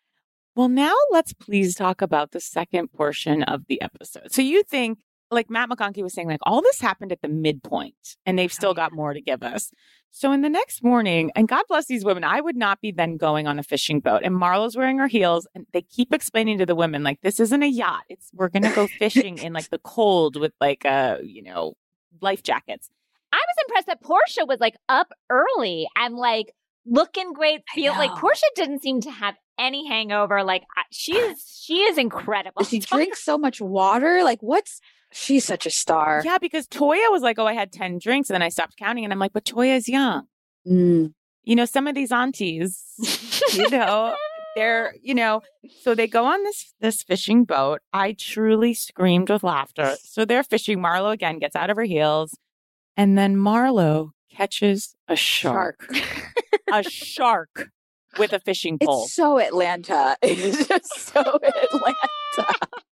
Well, now let's please talk about the second portion of the episode. So you think, like Matt McConkey was saying, like all this happened at the midpoint and they've still got more to give us. So in the next morning, and God bless these women, I would not be then going on a fishing boat. And Marlo's wearing her heels and they keep explaining to the women, like, this isn't a yacht. It's we're going to go fishing in like the cold with like, uh, you know, life jackets. I was impressed that Portia was like up early and like looking great. Feel like Portia didn't seem to have any hangover. Like she is, she is incredible. She drinks so much water. Like what's, she's such a star. Yeah, because Toya was like, oh, I had ten drinks and then I stopped counting. And I'm like, but Toya's young. Mm. You know, some of these aunties, you know, they're, you know, so they go on this this fishing boat. I truly screamed with laughter. So they're fishing. Marlo again gets out of her heels. And then Marlo catches a shark. Shark. A shark with a fishing pole. It's so Atlanta. It's just so Atlanta.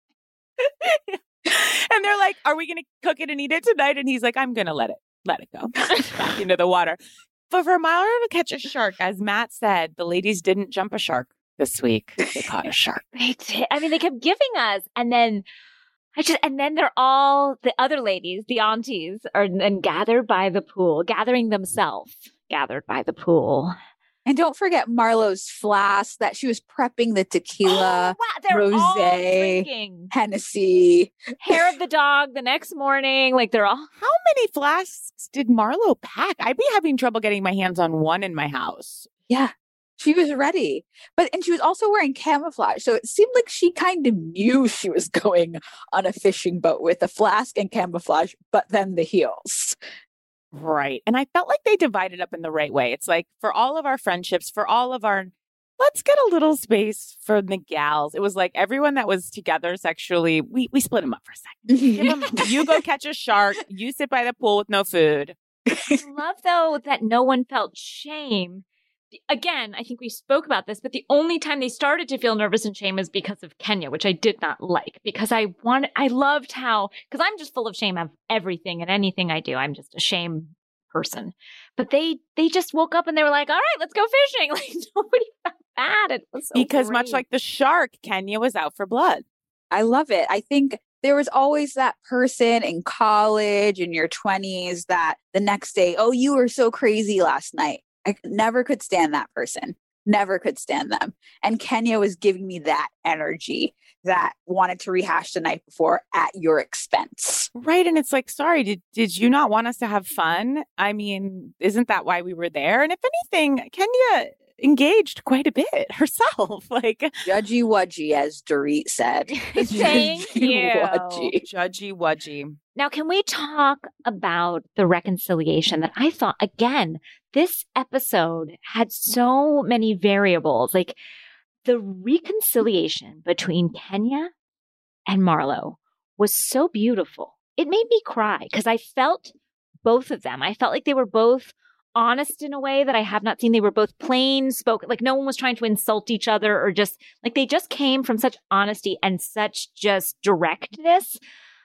And they're like, are we going to cook it and eat it tonight? And he's like, I'm going to let it, let it go back into the water. But for Marlo to catch a shark, as Matt said, the ladies didn't jump a shark this week. They caught a shark. They did. I mean, they kept giving us. And then I just, and then they're all, the other ladies, the aunties, are then gathered by the pool, gathering themselves, gathered by the pool. And don't forget Marlo's flask that she was prepping the tequila, oh, wow. They're rosé, all drinking. Hennessy. Hair of the dog the next morning. Like they're all. How many flasks did Marlo pack? I'd be having trouble getting my hands on one in my house. Yeah, she was ready. But, and she was also wearing camouflage. So it seemed like she kind of knew she was going on a fishing boat with a flask and camouflage, but then the heels. Right. And I felt like they divided up in the right way. It's like for all of our friendships, for all of our, let's get a little space for the gals. It was like everyone that was together sexually, we, we split them up for a second. Give them, you go catch a shark. You sit by the pool with no food. I love, though, that no one felt shame. Again, I think we spoke about this, but the only time they started to feel nervous and shame is because of Kenya, which I did not like because I wanted, I loved how, because I'm just full of shame of everything and anything I do. I'm just a shame person. But they, they just woke up and they were like, all right, let's go fishing. Like nobody felt bad. It was so Because great. much like the shark, Kenya was out for blood. I love it. I think there was always that person in college in your twenties that the next day, oh, you were so crazy last night. I never could stand that person. Never could stand them. And Kenya was giving me that energy that wanted to rehash the night before at your expense. Right. And it's like, sorry, did, did you not want us to have fun? I mean, isn't that why we were there? And if anything, Kenya engaged quite a bit herself. Like judgy wudgy, as Dorit said. Thank you. Wudgy. Judgy wudgy. Now, can we talk about the reconciliation that I thought, again, this episode had so many variables, like the reconciliation between Kenya and Marlo was so beautiful. It made me cry because I felt both of them. I felt like they were both honest in a way that I have not seen. They were both plain spoken, like no one was trying to insult each other or just like they just came from such honesty and such just directness.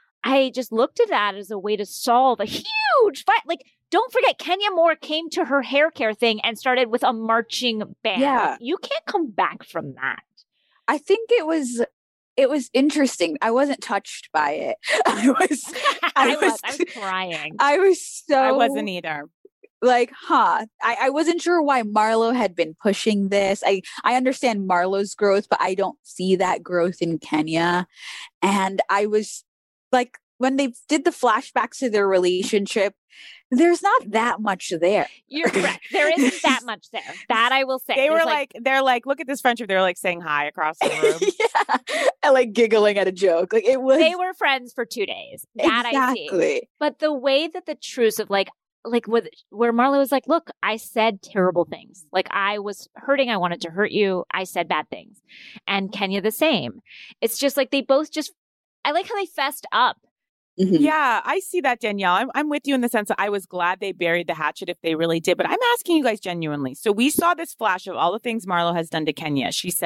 I just looked at that as a way to solve a huge fight. Like, don't forget, Kenya Moore came to her hair care thing and started with a marching band. Yeah. You can't come back from that. I think it was it was interesting. I wasn't touched by it. I was I, I was, was I was crying. I was so I wasn't either. Like, huh. I, I wasn't sure why Marlo had been pushing this. I, I understand Marlo's growth, but I don't see that growth in Kenya. And I was like, when they did the flashbacks to their relationship, there's not that much there. You're correct. There isn't that much there. That I will say. They There's were like, they're like, look at this friendship. They're like saying hi across the room. Yeah. And like giggling at a joke. Like it was. They were friends for two days. That exactly. I see. But the way that the truth of like, like with where Marlo was like, look, I said terrible things. Like I was hurting. I wanted to hurt you. I said bad things. And Kenya the same. It's just like they both just, I like how they fessed up. Mm-hmm. Yeah, I see that, Danielle. I'm, I'm with you in the sense that I was glad they buried the hatchet if they really did. But I'm asking you guys genuinely. So we saw this flash of all the things Marlo has done to Kenya. She said,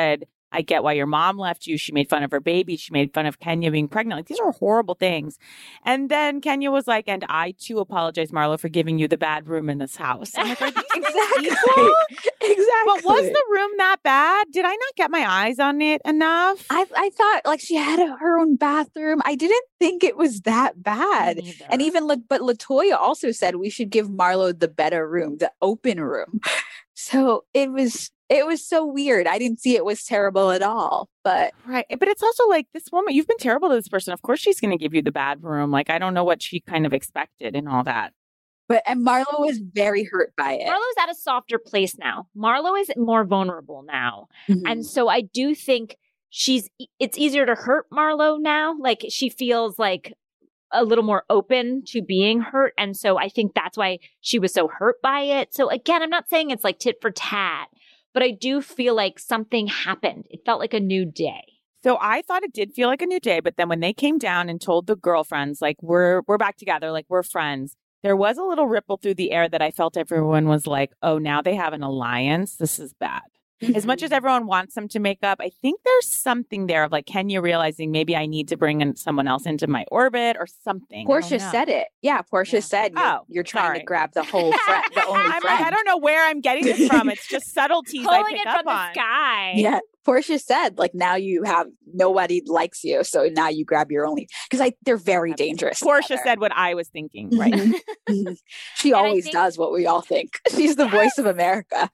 I get why your mom left you. She made fun of her baby. She made fun of Kenya being pregnant. Like, these are horrible things. And then Kenya was like, and I too apologize, Marlo, for giving you the bad room in this house. I'm like, are these Exactly. equal? Exactly. But was the room that bad? Did I not get my eyes on it enough? I I thought like she had a, her own bathroom. I didn't think it was that bad. And even La- but Latoya also said we should give Marlo the better room, the open room. So it was it was so weird. I didn't see it was terrible at all. But right. But it's also like, this woman, you've been terrible to this person. Of course she's going to give you the bad room. Like, I don't know what she kind of expected and all that. but and Marlo was very hurt by it. Marlo's at a softer place now. Marlo is more vulnerable now. Mhm. And so I do think she's, it's easier to hurt Marlo now. Like she feels like a little more open to being hurt. And so I think that's why she was so hurt by it. So again, I'm not saying it's like tit for tat, but I do feel like something happened. It felt like a new day. So I thought it did feel like a new day. But then when they came down and told the girlfriends, like, we're we're back together, like, we're friends, there was a little ripple through the air that I felt everyone was like, oh, now they have an alliance. This is bad. As much as everyone wants them to make up, I think there's something there of like Kenya realizing maybe I need to bring in someone else into my orbit or something. Portia said it. Yeah, Portia Yeah. said you're, Oh, you're trying sorry. to grab the whole friend, the only I'm friend. like, I don't know where I'm getting this from. It's just subtleties I Pulling pick it up from the on. sky. Yeah, Portia said like now you have nobody likes you, so now you grab your only because I they're very dangerous. Portia together. said what I was thinking. Mhm. Right. Mhm. She And I always think- does what we all think. She's the voice of America.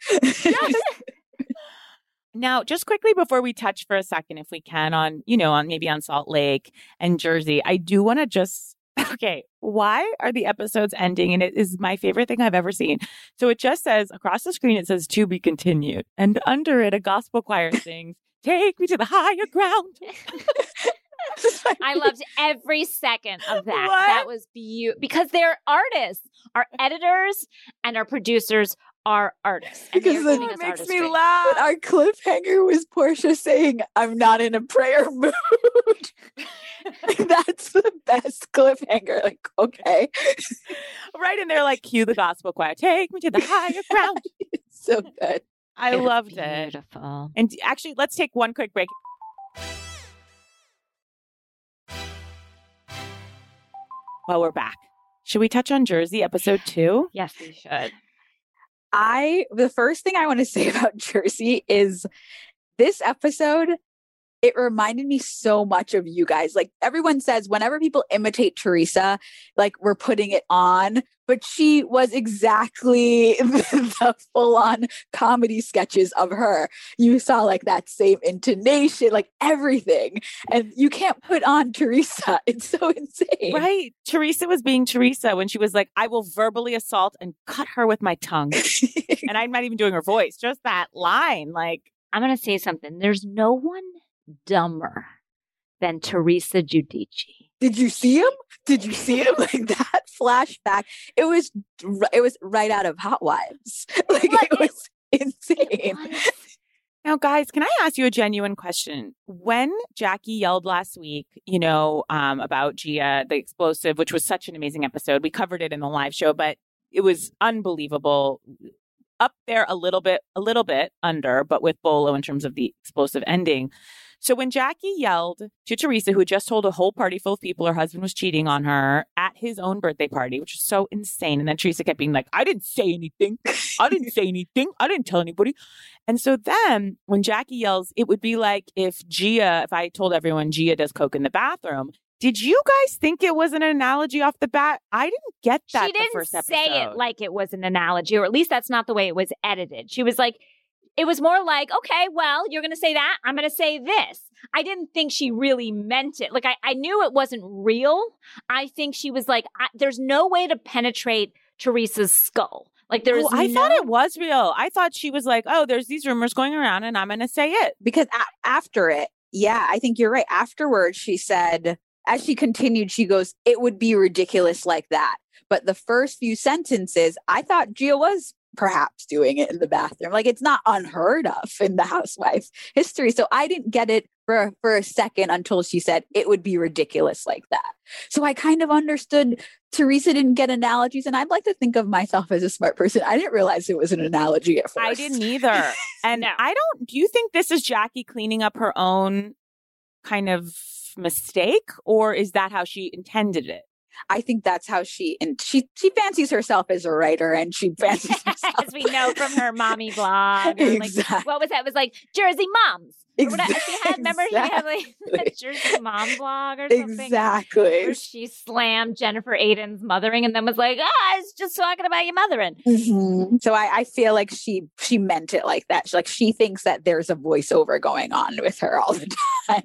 Now, just quickly before we touch for a second, if we can, on, you know, on maybe on Salt Lake and Jersey, I do want to just, okay, why are the episodes ending? And it is my favorite thing I've ever seen. So it just says across the screen, it says to be continued. And under it, a gospel choir sings, take me to the higher ground. I loved every second of that. What? That was beautiful because they're artists. Our editors and our producers are artists. And Because they're it giving It us makes artistry. me laugh. But our cliffhanger was Portia saying, I'm not in a prayer mood. That's the best cliffhanger. Like, okay. Right. And they're like, cue the gospel choir, take me to the higher ground. It's so good. I It was loved it. Beautiful. And actually, let's take one quick break. Well, we're back. Should we touch on Jersey episode two? Yes, we should. I the first thing I want to say about Jersey is this episode, it reminded me so much of you guys. Like everyone says, whenever people imitate Teresa, like we're putting it on, but she was exactly the full-on comedy sketches of her. You saw like that same intonation, like everything. And you can't put on Teresa. It's so insane. Right. Teresa was being Teresa when she was like, I will verbally assault and cut her with my tongue. And I'm not even doing her voice, just that line. Like, I'm going to say something. There's no one dumber than Teresa Giudice. Did you see him? Did you see him like that flashback? It was r- it was right out of Hot Wives. Like was- it was insane. now, guys, can I ask you a genuine question? When Jackie yelled last week, you know, um, about Gia, the explosive, which was such an amazing episode, we covered it in the live show, but it was unbelievable. Up there a little bit, a little bit under, but with Bolo in terms of the explosive ending. So when Jackie yelled to Teresa, who had just told a whole party full of people her husband was cheating on her at his own birthday party, which is so insane. And then Teresa kept being like, I didn't say anything. I didn't say anything. I didn't tell anybody. And so then when Jackie yells, it would be like if Gia, if I told everyone Gia does coke in the bathroom. Did you guys think it was an analogy off the bat? I didn't get that She the didn't first episode. say it like it was an analogy, or at least that's not the way it was edited. She was like, it was more like, okay, well, you're going to say that. I'm going to say this. I didn't think she really meant it. Like, I, I knew it wasn't real. I think she was like, I, there's no way to penetrate Teresa's skull. Like, there's Oh, I no- thought it was real. I thought she was like, oh, there's these rumors going around and I'm going to say it. Because a- after it, yeah, I think you're right. Afterwards, she said, as she continued, she goes, it would be ridiculous like that. But the first few sentences, I thought Gia was perhaps doing it in the bathroom. Like it's not unheard of in the housewife history. So I didn't get it for, for a second until she said it would be ridiculous like that. So I kind of understood Teresa didn't get analogies. And I'd like to think of myself as a smart person. I didn't realize it was an analogy at first. I didn't either. And No. I don't, do you think this is Jackie cleaning up her own kind of mistake, or is that how she intended it? I think that's how she, and she, she fancies herself as a writer, and she fancies herself. As we know from her mommy blog. Or like, Exactly. what was that? It was like Jersey Moms. Or whatever. She had, remember she had like a Exactly. Jersey Mom blog or something? Exactly. Where she slammed Jennifer Aydin's mothering and then was like, ah, I was just talking about your mothering. Mhm. So I, I feel like she she meant it like that. She, like she thinks that there's a voiceover going on with her all the time.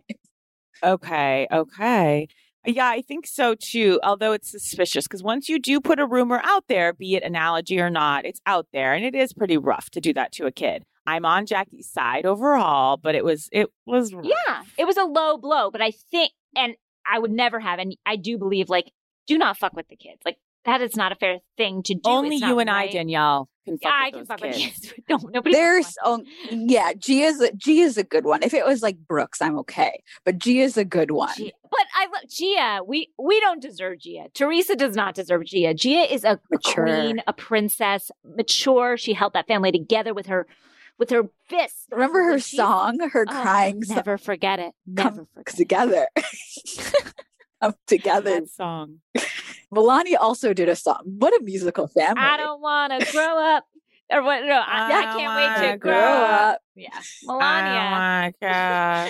Okay. Okay. Yeah, I think so too. Although it's suspicious because once you do put a rumor out there, be it analogy or not, it's out there, and it is pretty rough to do that to a kid. I'm on Jackie's side overall, but it was it was rough. Yeah, it was a low blow, but I think, and I would never have, and I do believe, like, do not fuck with the kids. Like, that is not a fair thing to do. Only It's you not and I, right. Danielle, can fuck Yeah, I with can those fuck kids. with kids. No, nobody. There's wants oh yeah, Gia's a, Gia's a good one. If it was like Brooks, I'm okay, but Gia's a good one. Gia. But I love Gia. We we don't deserve Gia. Teresa does not deserve Gia. Gia is a Mature. queen, a princess, mature. She held that family together with her with her fists. Remember her When she- song, her Oh, crying song, Never forget it. Never Come forget it. together. Come together. That song. Melania also did a song. What a musical family. I don't want to grow up. Or what? No, I, I I can't wait wanna to grow grow up. up. Yeah, Oh Melania. my God.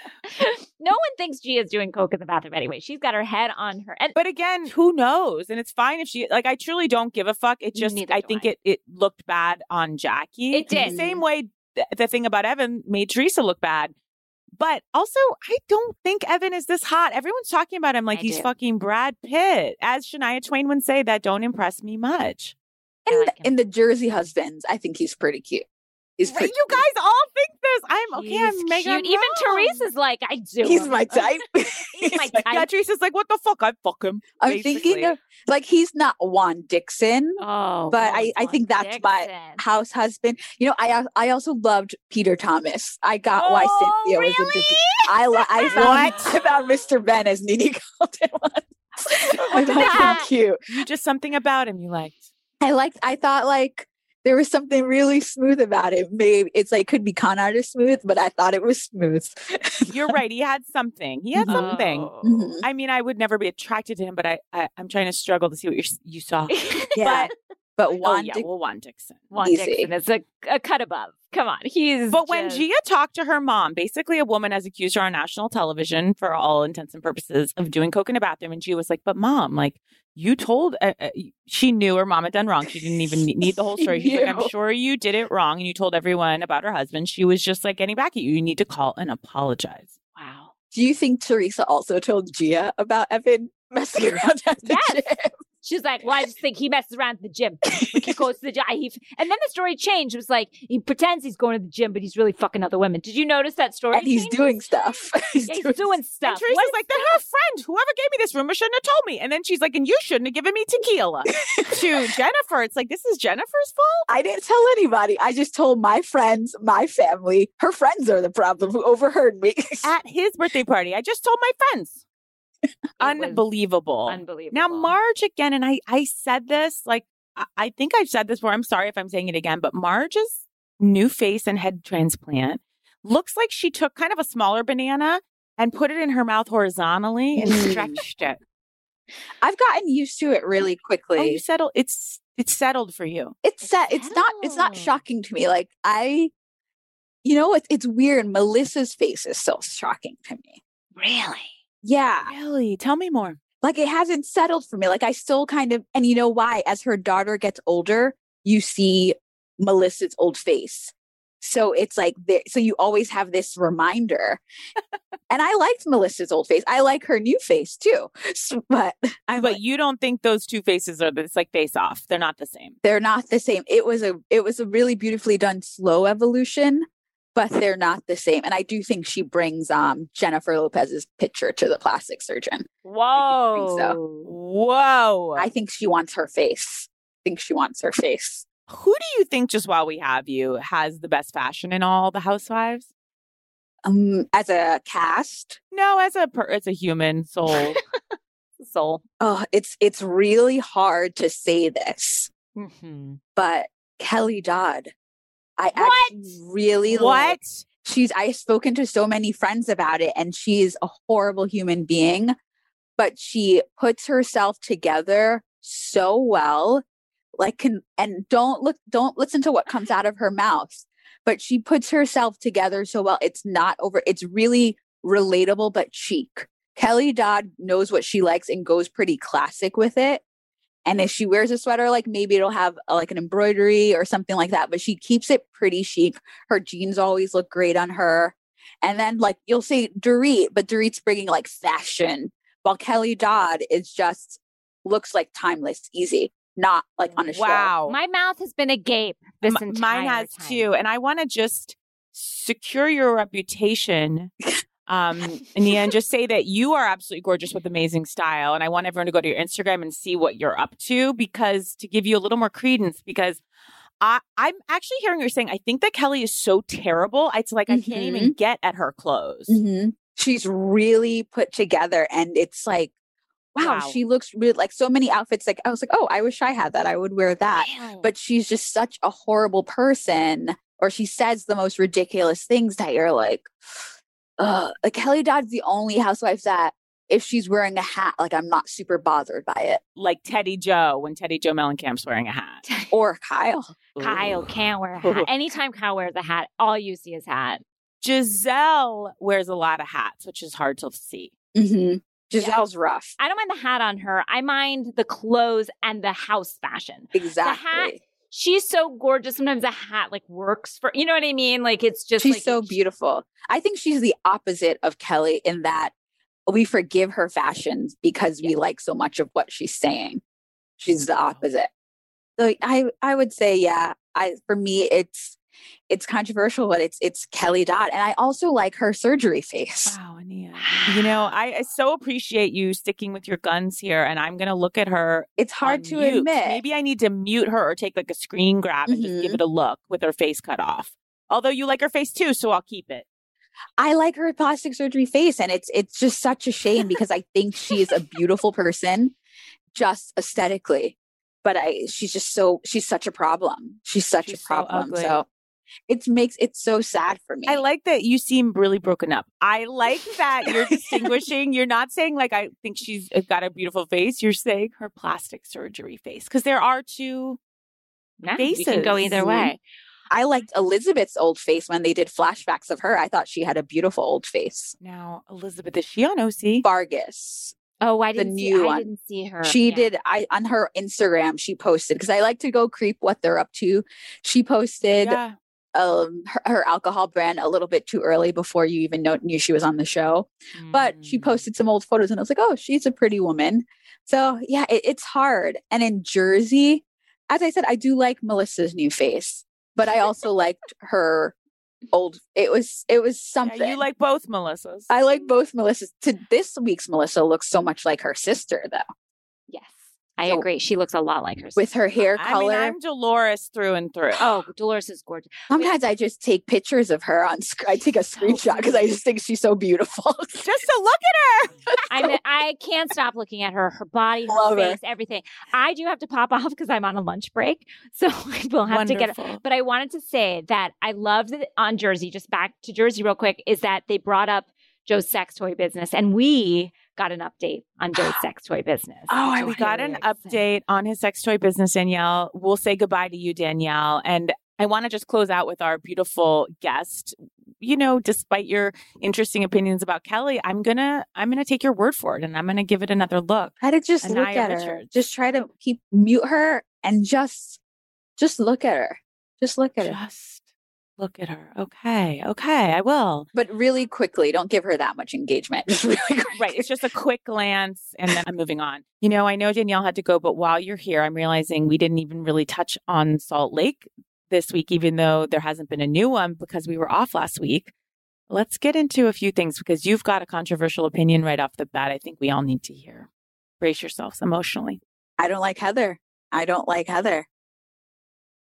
No one thinks Gia's doing coke in the bathroom anyway. She's got her head on her. And But again, who knows? And it's fine if she, like, I truly don't give a fuck. It just, Neither I do think I. it, it looked bad on Jackie. It did. The same way th- the thing about Evan made Teresa look bad. But also, I don't think Evan is this hot. Everyone's talking about him like I he's do. fucking Brad Pitt. As Shania Twain would say, that don't impress me much. I And like him. in the Jersey Husbands, I think he's pretty cute. He's Wait, pretty you guys all think this. I'm okay. He's I'm making cute. Even Teresa's like, I do. He's him. my type. He's my like- type. Yeah, Teresa's like, what the fuck? I fuck him. I'm basically. thinking of like he's not Juan Dixon, Oh, but oh, I, I Juan think that's my Dixon. house husband. You know, I I also loved Peter Thomas. I got why Oh, Cynthia was really? into. I li- I found I found Mister Ben as Nene Golden once. I did thought that? him cute. You just something about him you liked. I liked. I thought like there was something really smooth about it. Maybe it's like could be con artist smooth, but I thought it was smooth. You're right. He had something. He had something. Oh. Mhm. I mean, I would never be attracted to him, but I, I I'm trying to struggle to see what you you saw. Yeah, but Oh Juan yeah, Dix- well, Juan Dixon. Juan Easy. Dixon is a, a cut above. Come on, he's. But when just- Gia talked to her mom, basically a woman has accused her on national television for all intents and purposes of doing coke in a bathroom, and Gia was like, "But mom, like you told," uh, uh, she knew her mom had done wrong. She didn't even need the whole She story. She's like, "I'm knew. sure you did it wrong, and you told everyone about her husband." She was just like getting back at you. You need to call and apologize. wow. Do you think Teresa also told Gia about Evan messing around at the Yes. gym? She's like, well, I just think he messes around at the gym. Like he goes to the gym. He, and then the story changed. It was like, he pretends he's going to the gym, but he's really fucking other women. Did you notice that story? And he's change? doing stuff. Yeah, he's doing stuff. And Teresa's What is like, then her friend, whoever gave me this rumor shouldn't have told me. And then she's like, and you shouldn't have given me tequila. To Jennifer, it's like, this is Jennifer's fault? I didn't tell anybody. I just told my friends, my family. Her friends are the problem who overheard me. At his birthday party. I just told my friends. was Unbelievable. unbelievable. Now, Marge, again, and I, I said this, like, I, I think I've said this before. I'm sorry if I'm saying it again, but Marge's new face and head transplant looks like she took kind of a smaller banana and put it in her mouth horizontally and Mm. stretched it. I've gotten used to it really quickly. Oh, you settled. It's it's settled for you. it's set. It's not. It's not settled. shocking to me. Like I, you know, it's it's weird. Melissa's face is still shocking to me. really? Yeah, Really? Tell me more. like it hasn't settled for me. Like I still kind of, and you know why? As her daughter gets older, you see Melissa's old face. So it's like, there, so you always have this reminder. And I liked Melissa's old face. I like her new face too. So, but I'm But like, you don't think those two faces are, it's like face off. They're not the same. they're not the same. It was a, it was a really beautifully done slow evolution, but they're not the same. And I do think she brings um Jennifer Lopez's picture to the plastic surgeon. Whoa. so. Whoa. I think she wants her face. I think she wants her face. Who do you think, just while we have you, has the best fashion in all the housewives? Um, as a cast, No, as a per- as a human soul. Soul. oh, it's it's really hard to say this, Mm-hmm. but Kelly Dodd, I What? actually really What? like. She's I've spoken to so many friends about it, and she's a horrible human being, but she puts herself together so well. Like, can and don't look, don't listen to what comes out of her mouth, but she puts herself together so well. It's not over. It's really relatable, but chic. Kelly Dodd knows what she likes and goes pretty classic with it. And if she wears a sweater, like maybe it'll have uh, like an embroidery or something like that, but she keeps it pretty chic. Her jeans always look great on her. And then like you'll say Dorit, but Dorit's bringing like fashion, while Kelly Dodd is just looks like timeless, easy, not like on a show. Wow. My mouth has been agape this M- entire Mine has time. too. And I want to just secure your reputation, um, Nia, and just say that you are absolutely gorgeous with amazing style. And I want everyone to go to your Instagram and see what you're up to, because to give you a little more credence, because I, I'm actually hearing you saying, I think that Kelly is so terrible. It's like I can't even get at her clothes. Mhm. She's really put together, and it's like, wow, Wow. she looks really like so many outfits. Like I was like, oh, I wish I had that. I would wear that. Really? But she's just such a horrible person, or she says the most ridiculous things that you're like, ugh. Like Kelly Dodd's the only housewife that if she's wearing a hat, like I'm not super bothered by it. Like Teddy Joe, when Teddy Joe Mellencamp's wearing a hat. Or Kyle. Kyle Ooh. can't wear a hat. Anytime Kyle wears a hat, all you see is hat. Giselle wears a lot of hats, which is hard to see. Mm-hmm. Giselle's rough. I don't mind the hat on her. I mind the clothes and the house fashion. Exactly. She's so gorgeous. Sometimes a hat like works for, you know what I mean? Like it's just She's like, so beautiful. I think she's the opposite of Kelly in that we forgive her fashions because we like so much of what she's saying. She's the opposite. So I I would say, yeah, I for me it's it's controversial, but it's it's Kelly Dodd. And I also like her surgery face. Wow, Ania. You know, I, I so appreciate you sticking with your guns here, and I'm going to look at her. It's hard on to mute. admit. Maybe I need to mute her or take like a screen grab and just give Mhm. it a look with her face cut off. Although you like her face too, so I'll keep it. I like her plastic surgery face, and it's it's just such a shame because I think she's a beautiful person, just aesthetically. But I, she's just so she's such a problem. She's such She's a so problem. ugly. So it makes it so sad for me. I like that you seem really broken up. I like that you're distinguishing. You're not saying like, I think she's got a beautiful face. You're saying her plastic surgery face, because there are two yeah, you can go faces. either way. I liked Elizabeth's old face when they did flashbacks of her. I thought she had a beautiful old face. Now, Elizabeth, is she on O C? Vargas. Oh, I The didn't see, new I one. didn't see her. She Yeah. did I on her Instagram, she posted because I like to go creep what they're up to. She posted Yeah. um her, her alcohol brand a little bit too early before you even know, knew she was on the show. But she Mm. posted some old photos and I was like, oh, she's a pretty woman. So yeah, it, it's hard. And in Jersey, as I said, I do like Melissa's new face, but I also liked her old. It was it was something. Yeah, you like both Melissas. I like both Melissas. To this week's Melissa looks so much like her sister though, Yes, I So- agree. She looks a lot like her. with her hair I color. mean, I'm Dolores through and through. Oh, Dolores is gorgeous. Sometimes I just take pictures of her on. sc- I take a screenshot because I just think she's so beautiful. Just to look at her. I mean, I can't stop looking at her, her body, her Love her. face, everything. I do have to pop off because I'm on a lunch break, so I will have to get. Wonderful. But I wanted to say that I loved that on Jersey. Just back to Jersey real quick is that they brought up Joe's sex toy business, and we got an update on Joe's sex toy business. Oh, I So We got an very excited. update on his sex toy business, Danielle. We'll say goodbye to you, Danielle. And I want to just close out with our beautiful guest. You know, despite your interesting opinions about Kelly, I'm gonna I'm gonna take your word for it, and I'm gonna give it another look. Try to just look Anaya at her. Richards. Just try to keep mute her and just just look at her. Just look at her. Just look at her. Okay, okay, I will. But really quickly. Don't give her that much engagement. Just really quick. Right. It's just a quick glance and then I'm moving on. You know, I know Danielle had to go, but while you're here, I'm realizing we didn't even really touch on Salt Lake this week, even though there hasn't been a new one because we were off last week. Let's get into a few things because you've got a controversial opinion right off the bat. I think we all need to hear. Brace yourselves emotionally. I don't like Heather. I don't like Heather.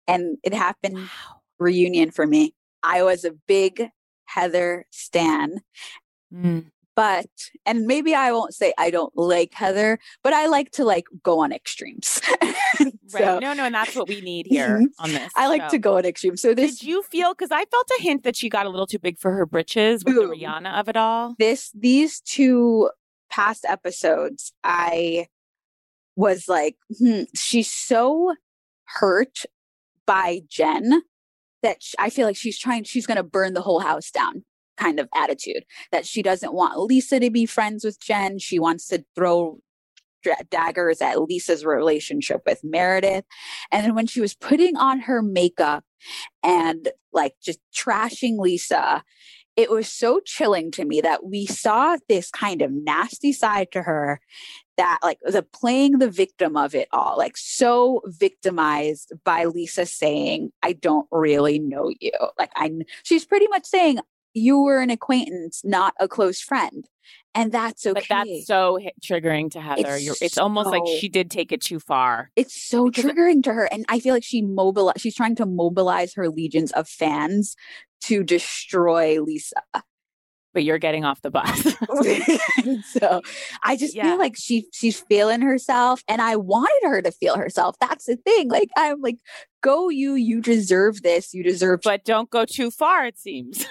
And it happened Wow. reunion for me. I was a big Heather stan. Mm. But, and maybe I won't say I don't like Heather, but I like to like go on extremes. Right. So, No, no, and that's what we need here Mhm. on this. I like show. to go on extremes. So this, Did you feel, because I felt a hint that she got a little too big for her britches with the Boom. Rihanna of it all. this, these two past episodes, I was like, hmm, she's so hurt by Jen that sh- I feel like she's trying, she's going to burn the whole house down kind of attitude, that she doesn't want Lisa to be friends with Jen. She wants to throw dra- daggers at Lisa's relationship with Meredith. And then when she was putting on her makeup and like just trashing Lisa, it was so chilling to me that we saw this kind of nasty side to her, that like the playing the victim of it all, like so victimized by Lisa saying, I don't really know you. Like I, she's pretty much saying you were an acquaintance, not a close friend. And that's okay. But that's so hit- triggering to Heather. It's You're, it's almost like so- she did take it too far. It's so Because- triggering to her. And I feel like she mobilize, she's trying to mobilize her legions of fans to destroy Lisa. But you're getting off the bus. So I just Yeah. feel like she she's feeling herself, and I wanted her to feel herself. That's the thing. Like I'm like, go you, you deserve this. You deserve. But don't go too far, it seems.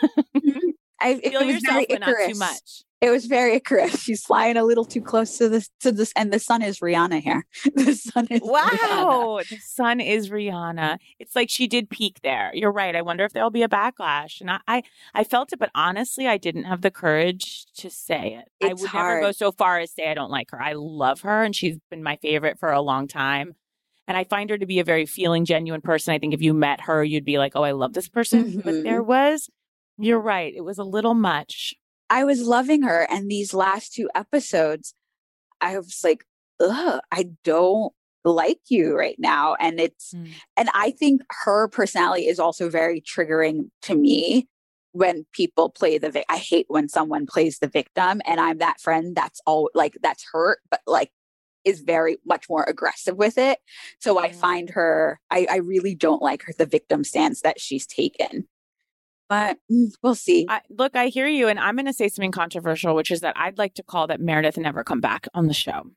I, it, Feel it was yourself, very but not too Icarus. much. It was very Icarus. She's flying a little too close to this to this, and the sun is Rihanna here. The sun is Rihanna. Wow. The sun is Rihanna. It's like she did peak there. You're right. I wonder if there'll be a backlash. And I, I, I felt it, but honestly, I didn't have the courage to say it. I It's would never go hard. so far as say I don't like her. I love her, and she's been my favorite for a long time. And I find her to be a very feeling, genuine person. I think if you met her, you'd be like, oh, I love this person. But Mhm. there was, you're right. It was a little much. I was loving her, and these last two episodes, I was like, ugh, I don't like you right now. And it's, Mm. and I think her personality is also very triggering to me when people play the, vic- I hate when someone plays the victim, and I'm that friend that's all like, that's hurt, but like is very much more aggressive with it. So I Yeah. find her, I, I really don't like her, the victim stance that she's taken. But mm, we'll see. I, look, I hear you, and I'm going to say something controversial, which is that I'd like to call that Meredith never come back on the show.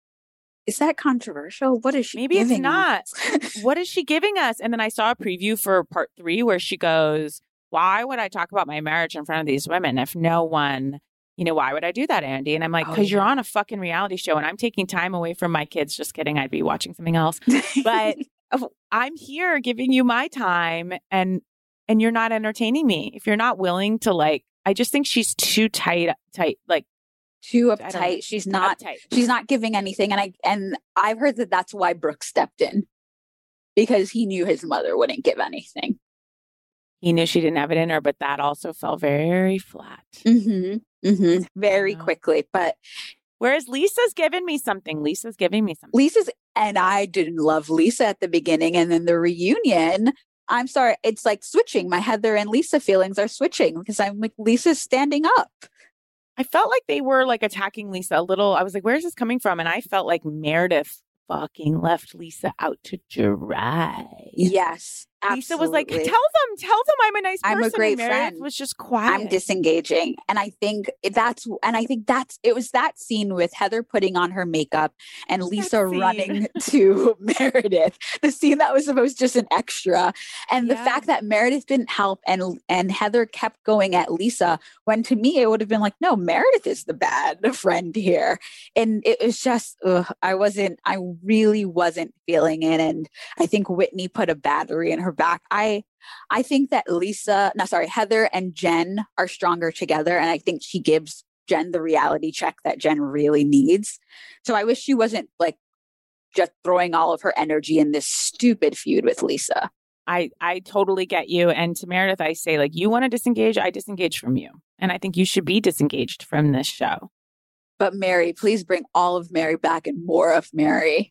Is that controversial? What is she Maybe it's giving not. us? What is she giving us? And then I saw a preview for part three where she goes, why would I talk about my marriage in front of these women if no one, you know, why would I do that, Andy? And I'm like, Oh, because you're yeah. on a fucking reality show and I'm taking time away from my kids. Just kidding. I'd be watching something else. But I'm here giving you my time, and and you're not entertaining me. If you're not willing to, like, I just think she's too tight, tight, like Too I don't know. uptight. She's not. uptight. She's not giving anything. And I and I've heard that that's why Brooke stepped in, because he knew his mother wouldn't give anything. He knew she didn't have it in her, but that also fell very flat. Mm-hmm. Mm-hmm. Very Yeah. quickly, but Whereas Lisa's giving me something. Lisa's giving me something. Lisa's, and I didn't love Lisa at the beginning, and then the reunion. I'm sorry, it's like switching. My Heather and Lisa feelings are switching because I'm like, Lisa's standing up. I felt like they were like attacking Lisa a little. I was like, where's this coming from? And I felt like Meredith fucking left Lisa out to dry. Yes, Lisa was like, tell absolutely. them, tell them I'm a nice person. I'm a And great Meredith friend. was just quiet. I'm disengaging. And I think that's, and I think that's, it was that scene with Heather putting on her makeup and Lisa scene. running to Meredith, the scene that was supposed just an extra. And the Yeah. fact that Meredith didn't help and, and Heather kept going at Lisa, when to me, it would have been like, no, Meredith is the bad friend here. And it was just, ugh, I wasn't, I really wasn't feeling it. And I think Whitney put a battery in her back. I, I think that Lisa, no, sorry, Heather and Jen are stronger together. And I think she gives Jen the reality check that Jen really needs. So I wish she wasn't like just throwing all of her energy in this stupid feud with Lisa. I, I totally get you. And to Meredith, I say, like, you want to disengage? I disengage from you. And I think you should be disengaged from this show. But Mary, please bring all of Mary back and more of Mary.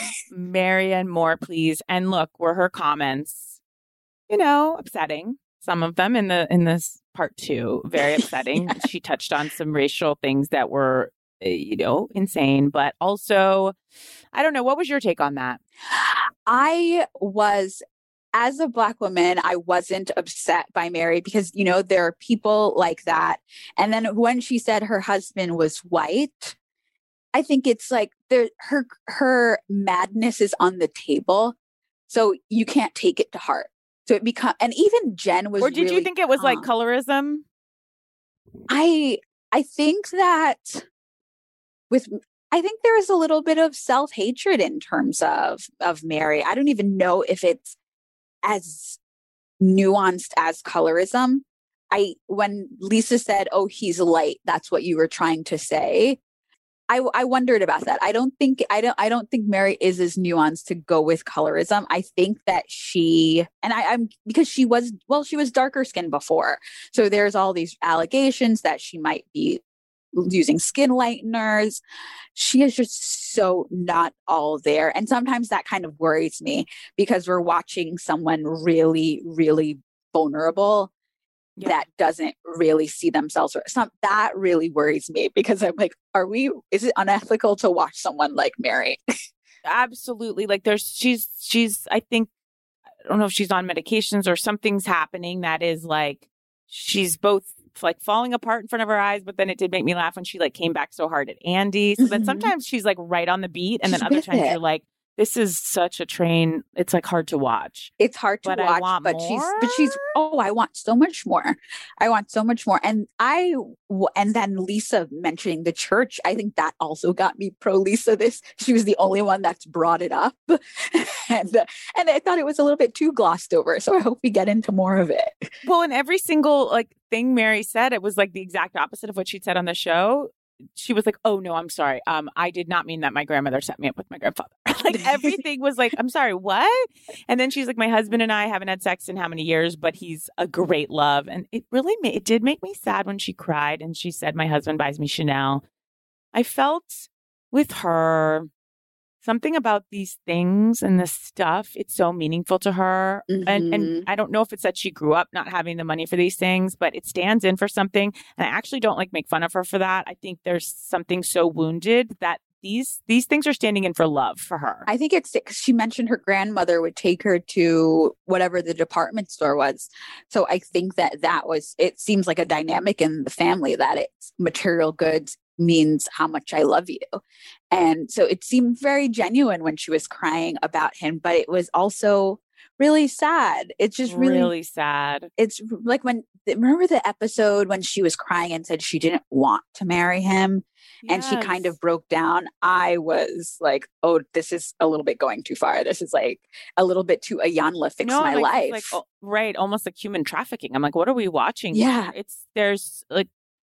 Mary and more, please. And look, were her comments, you know, upsetting. Some of them in the in this part two, very upsetting. Yeah. She touched on some racial things that were, uh, you know, insane. But also, I don't know. What was your take on that? I was as a Black woman, I wasn't upset by Mary because, you know, there are people like that. And then when she said her husband was white, I think it's like there, her, her madness is on the table. So you can't take it to heart. So it become, and even Jen was, or did really you think it was calm. like colorism? I, I think that with, I think there is a little bit of self-hatred in terms of, of Mary. I don't even know if it's as nuanced as colorism. I, when Lisa said, oh, he's light, that's what you were trying to say. I, I wondered about that. I don't think I don't I don't think Mary is as nuanced to go with colorism. I think that she and I, I'm because she was well, she was darker skinned before. So there's all these allegations that she might be using skin lighteners. She is just so not all there. And sometimes that kind of worries me because we're watching someone really, really vulnerable. Yeah. That doesn't really see themselves or some that really worries me because I'm like, are we, is it unethical to watch someone like Mary? Absolutely. Like there's, she's, she's, I think, I don't know if she's on medications or something's happening that is like, she's both like falling apart in front of her eyes, but then it did make me laugh when she like came back so hard at Andy. So mm-hmm. then sometimes she's like right on the beat. And she's then other times it. You're like, this is such a train. It's like hard to watch. It's hard to but watch, but more. she's, but she's, oh, I want so much more. I want so much more. And I, and then Lisa mentioning the church, I think that also got me pro Lisa. This, she was the only one that's brought it up. and, uh, and I thought it was a little bit too glossed over. So I hope we get into more of it. Well, in every single like thing Mary said, it was like the exact opposite of what she'd said on the show. She was like, oh, no, I'm sorry. Um, I did not mean that my grandmother set me up with my grandfather. Like everything was like, I'm sorry, what? And then she's like, my husband and I haven't had sex in how many years, but he's a great love. And it really made, it did make me sad when she cried and she said, my husband buys me Chanel. I felt with her something about these things and this stuff. It's so meaningful to her. Mm-hmm. And, and I don't know if it's that she grew up not having the money for these things, but it stands in for something. And I actually don't like make fun of her for that. I think there's something so wounded that these these things are standing in for love for her. I think it's because she mentioned her grandmother would take her to whatever the department store was. So I think that that was, it seems like a dynamic in the family that it's material goods means how much I love you. And so it seemed very genuine when she was crying about him, but it was also really sad. It's just really, really sad. It's like when, remember the episode when she was crying and said she didn't want to marry him? Yes. And she kind of broke down. I was like, oh, this is a little bit going too far. This is like a little bit too Ayanla fix no, my like, life. Like, oh, right. Almost like human trafficking. I'm like, what are we watching? Yeah. It's, there's like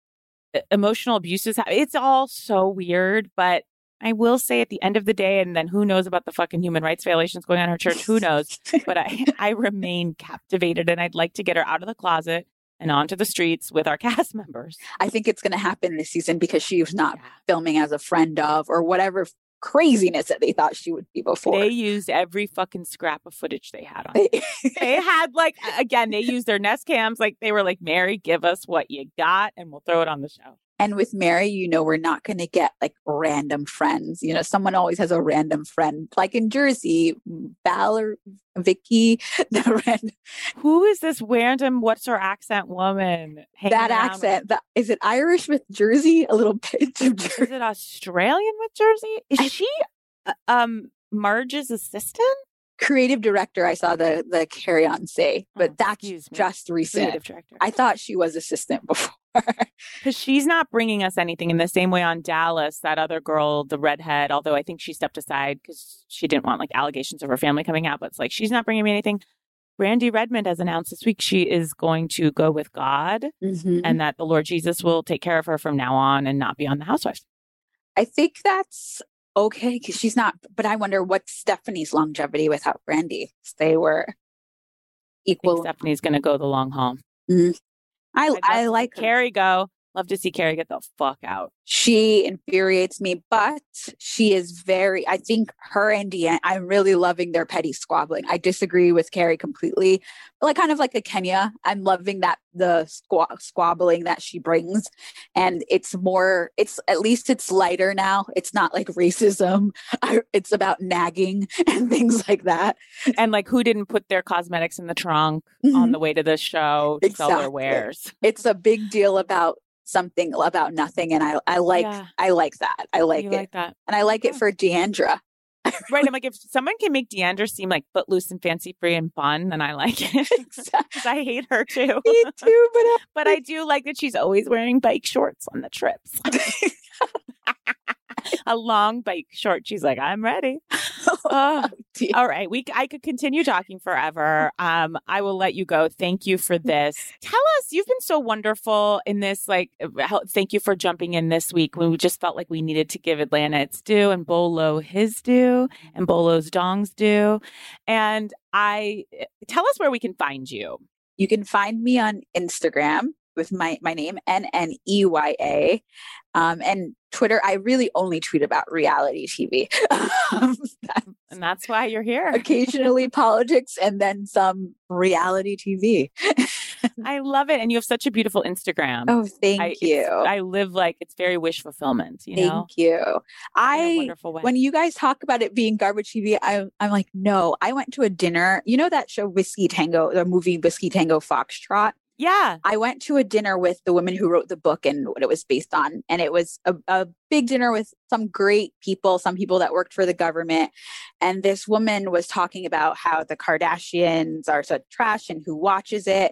emotional abuses. It's all so weird, but I will say at the end of the day, and then who knows about the fucking human rights violations going on in her church? Who knows? But I, I remain captivated and I'd like to get her out of the closet and onto the streets with our cast members. I think it's going to happen this season because she was not yeah. filming as a friend of or whatever craziness that they thought she would be before. They used every fucking scrap of footage they had on. They had like, again, they used their Nest cams. Like they were like, Mary, give us what you got and we'll throw it on the show. And with Mary, you know, we're not going to get like random friends. You know, someone always has a random friend. Like in Jersey, Val or Vicky. The random... Who is this random, what's her accent woman? That accent. With... The, is it Irish with Jersey? A little pinch of Jersey. Is it Australian with Jersey? Is I... she uh, um, Marge's assistant? Creative director, I saw the the Carry On say, but oh, that's just recent. Creative director. I thought she was assistant before. Because she's not bringing us anything in the same way on Dallas, that other girl, the redhead, although I think she stepped aside because she didn't want like allegations of her family coming out. But it's like, she's not bringing me anything. Brandy Redmond has announced this week she is going to go with God mm-hmm. and that the Lord Jesus will take care of her from now on and not be on The Housewives. I think that's okay because she's not, but I wonder what's Stephanie's longevity without Brandy. They were equal. Stephanie's going to go the long haul. Mm-hmm. I I like Carrie go. Love to see Carrie get the fuck out. She infuriates me, but she is very, I think her and Deanne, I'm really loving their petty squabbling. I disagree with Carrie completely, but like kind of like a Kenya. I'm loving that the squab- squabbling that she brings. And it's more, it's at least it's lighter now. It's not like racism. I, it's about nagging and things like that. And like who didn't put their cosmetics in the trunk mm-hmm. on the way to the show to exactly. sell their wares. It's a big deal about something about nothing. And I, I like, yeah. I like that. I like you it. Like that. And I like yeah. it for Deandra. Right. I'm like, if someone can make Deandra seem like footloose and fancy free and fun, then I like it. Exactly. I hate her too. Me too. But I, but I do like that she's always wearing bike shorts on the trips. A long bike short. She's like, I'm ready. Oh, all right. We I could continue talking forever. Um, I will let you go. Thank you for this. Tell us, you've been so wonderful in this. Like, thank you for jumping in this week when we just felt like we needed to give Atlanta its due and Bolo his due and Bolo's dong's due. And I tell us where we can find you. You can find me on Instagram with my, my name, N N E Y A. Um, and Twitter, I really only tweet about reality T V. um, that's, and that's why you're here. Occasionally politics and then some reality T V. I love it. And you have such a beautiful Instagram. Oh, thank I, you. I live like, it's very wish fulfillment, you thank know? you. I, in a wonderful way. When you guys talk about it being garbage T V, I, I'm like, no, I went to a dinner. You know that show Whiskey Tango, the movie Whiskey Tango Foxtrot? Yeah. I went to a dinner with the woman who wrote the book and what it was based on. And it was a, a big dinner with some great people, some people that worked for the government. And this woman was talking about how the Kardashians are such trash and who watches it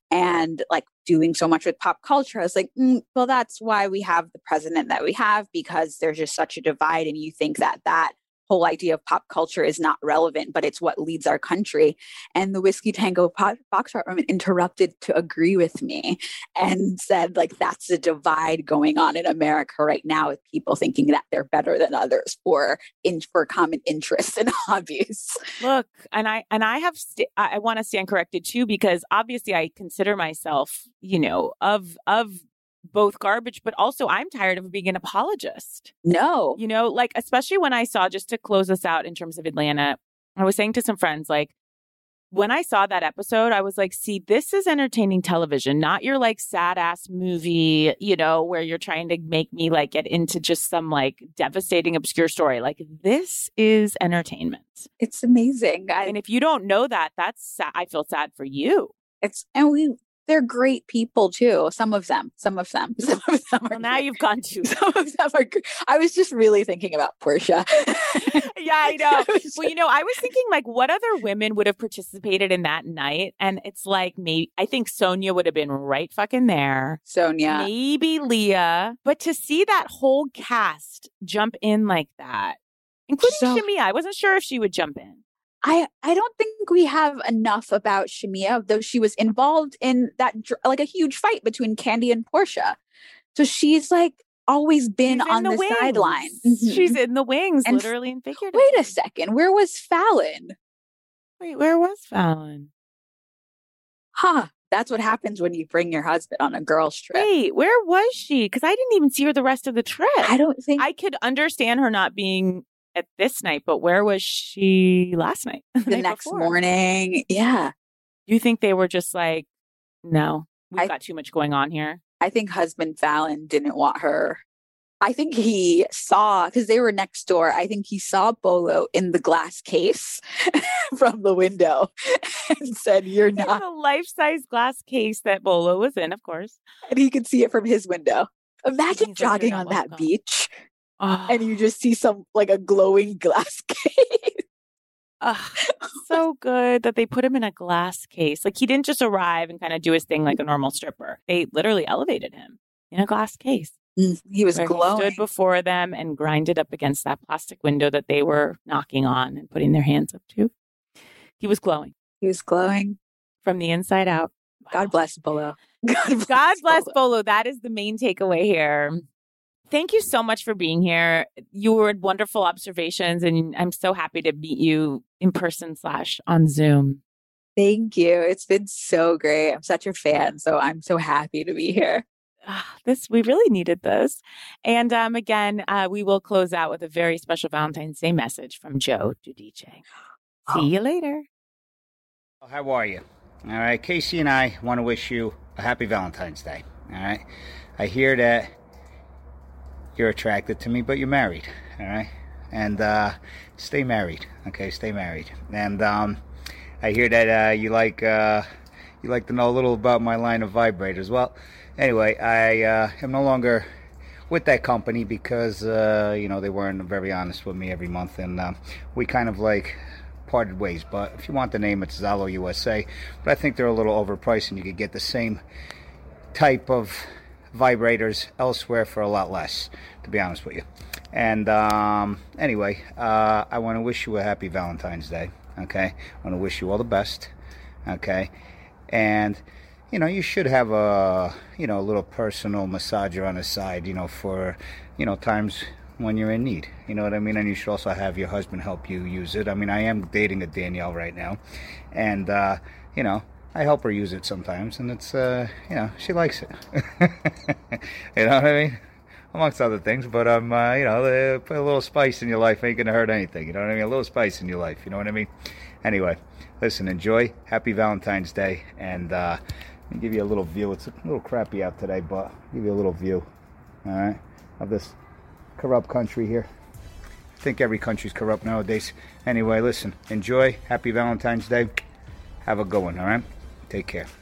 and like doing so much with pop culture. I was like, mm, well, that's why we have the president that we have, because there's just such a divide. And you think that that whole idea of pop culture is not relevant, but it's what leads our country. And the Whiskey Tango pop, Foxtrot woman interrupted to agree with me and said, like, that's the divide going on in America right now with people thinking that they're better than others for in for common interests and hobbies. Look, and I and I have st- I want to stand corrected too, because obviously I consider myself, you know, of of. both garbage, but also I'm tired of being an apologist. No. You know, like, especially when I saw, just to close us out in terms of Atlanta, I was saying to some friends, like, when I saw that episode, I was like, see, this is entertaining television, not your like sad ass movie, you know, where you're trying to make me like get into just some like devastating, obscure story. Like, this is entertainment. It's amazing. I, and if you don't know that, that's, sa- I feel sad for you. It's, and we, they're great people too. Some of them, some of them, some of them are. Well, now great. you've gone to. Some of them are. I was just really thinking about Portia. Yeah, I know. Well, you know, I was thinking like, what other women would have participated in that night? And it's like, maybe I think Sonia would have been right fucking there. Sonia, maybe Leah, but to see that whole cast jump in like that, including so, Shamia, I wasn't sure if she would jump in. I, I don't think we have enough about Shamia, though she was involved in that, like a huge fight between Candy and Portia. So she's like always been on the, the sideline. Mm-hmm. She's in the wings, and literally and figuratively. Wait a second. Where was Fallon? Wait, where was Fallon? Huh. That's what happens when you bring your husband on a girl's trip. Wait, where was she? Because I didn't even see her the rest of the trip. I don't think I could understand her not being at this night, but where was she last night? The, the next before? morning. Yeah. You think they were just like, no, we've I, got too much going on here? I think husband Fallon didn't want her. I think he saw, because they were next door, I think he saw Bolo in the glass case from the window and said, you're not. In a life-size glass case that Bolo was in, of course. And he could see it from his window. Imagine jogging on that beach. Oh. And you just see some, like a glowing glass case. Oh, so good that they put him in a glass case. Like, he didn't just arrive and kind of do his thing like a normal stripper. They literally elevated him in a glass case. Mm, he was glowing. He stood before them and grinded up against that plastic window that they were knocking on and putting their hands up to. He was glowing. He was glowing. From the inside out. Wow. God bless Bolo. God bless, God bless Bolo. Bolo. That is the main takeaway here. Thank you so much for being here. You were wonderful observations, and I'm so happy to meet you in person slash on Zoom. Thank you. It's been so great. I'm such a fan, so I'm so happy to be here. uh, this we really needed this. And um, again, uh, we will close out with a very special Valentine's Day message from Joe Giudice. See you later. How are you? All right, Casey and I want to wish you a happy Valentine's Day. All right, I hear that you're attracted to me, but you're married. All right, and uh, stay married. Okay, stay married. And um, I hear that uh, you like uh, you like to know a little about my line of vibrators. Well, anyway, I uh, am no longer with that company because uh, you know they weren't very honest with me every month, and uh, we kind of like parted ways. But if you want the name, it's Zalo U S A. But I think they're a little overpriced, and you could get the same type of vibrators elsewhere for a lot less, to be honest with you. And um, anyway, uh, I want to wish you a happy Valentine's Day. Okay, I want to wish you all the best. Okay, and you know you should have a you know a little personal massager on the side, you know, for you know times when you're in need, you know what I mean? And you should also have your husband help you use it. I mean, I am dating a Danielle right now, and uh, you know, I help her use it sometimes, and it's uh, you know, she likes it. You know what I mean? Amongst other things, but um, uh, you know, uh, put a little spice in your life ain't gonna hurt anything. You know what I mean? A little spice in your life. You know what I mean? Anyway, listen, enjoy. Happy Valentine's Day, and uh, let me give you a little view. It's a little crappy out today, but I'll give you a little view. All right, of this corrupt country here. I think every country's corrupt nowadays. Anyway, listen, enjoy. Happy Valentine's Day. Have a good one, all right? Take care.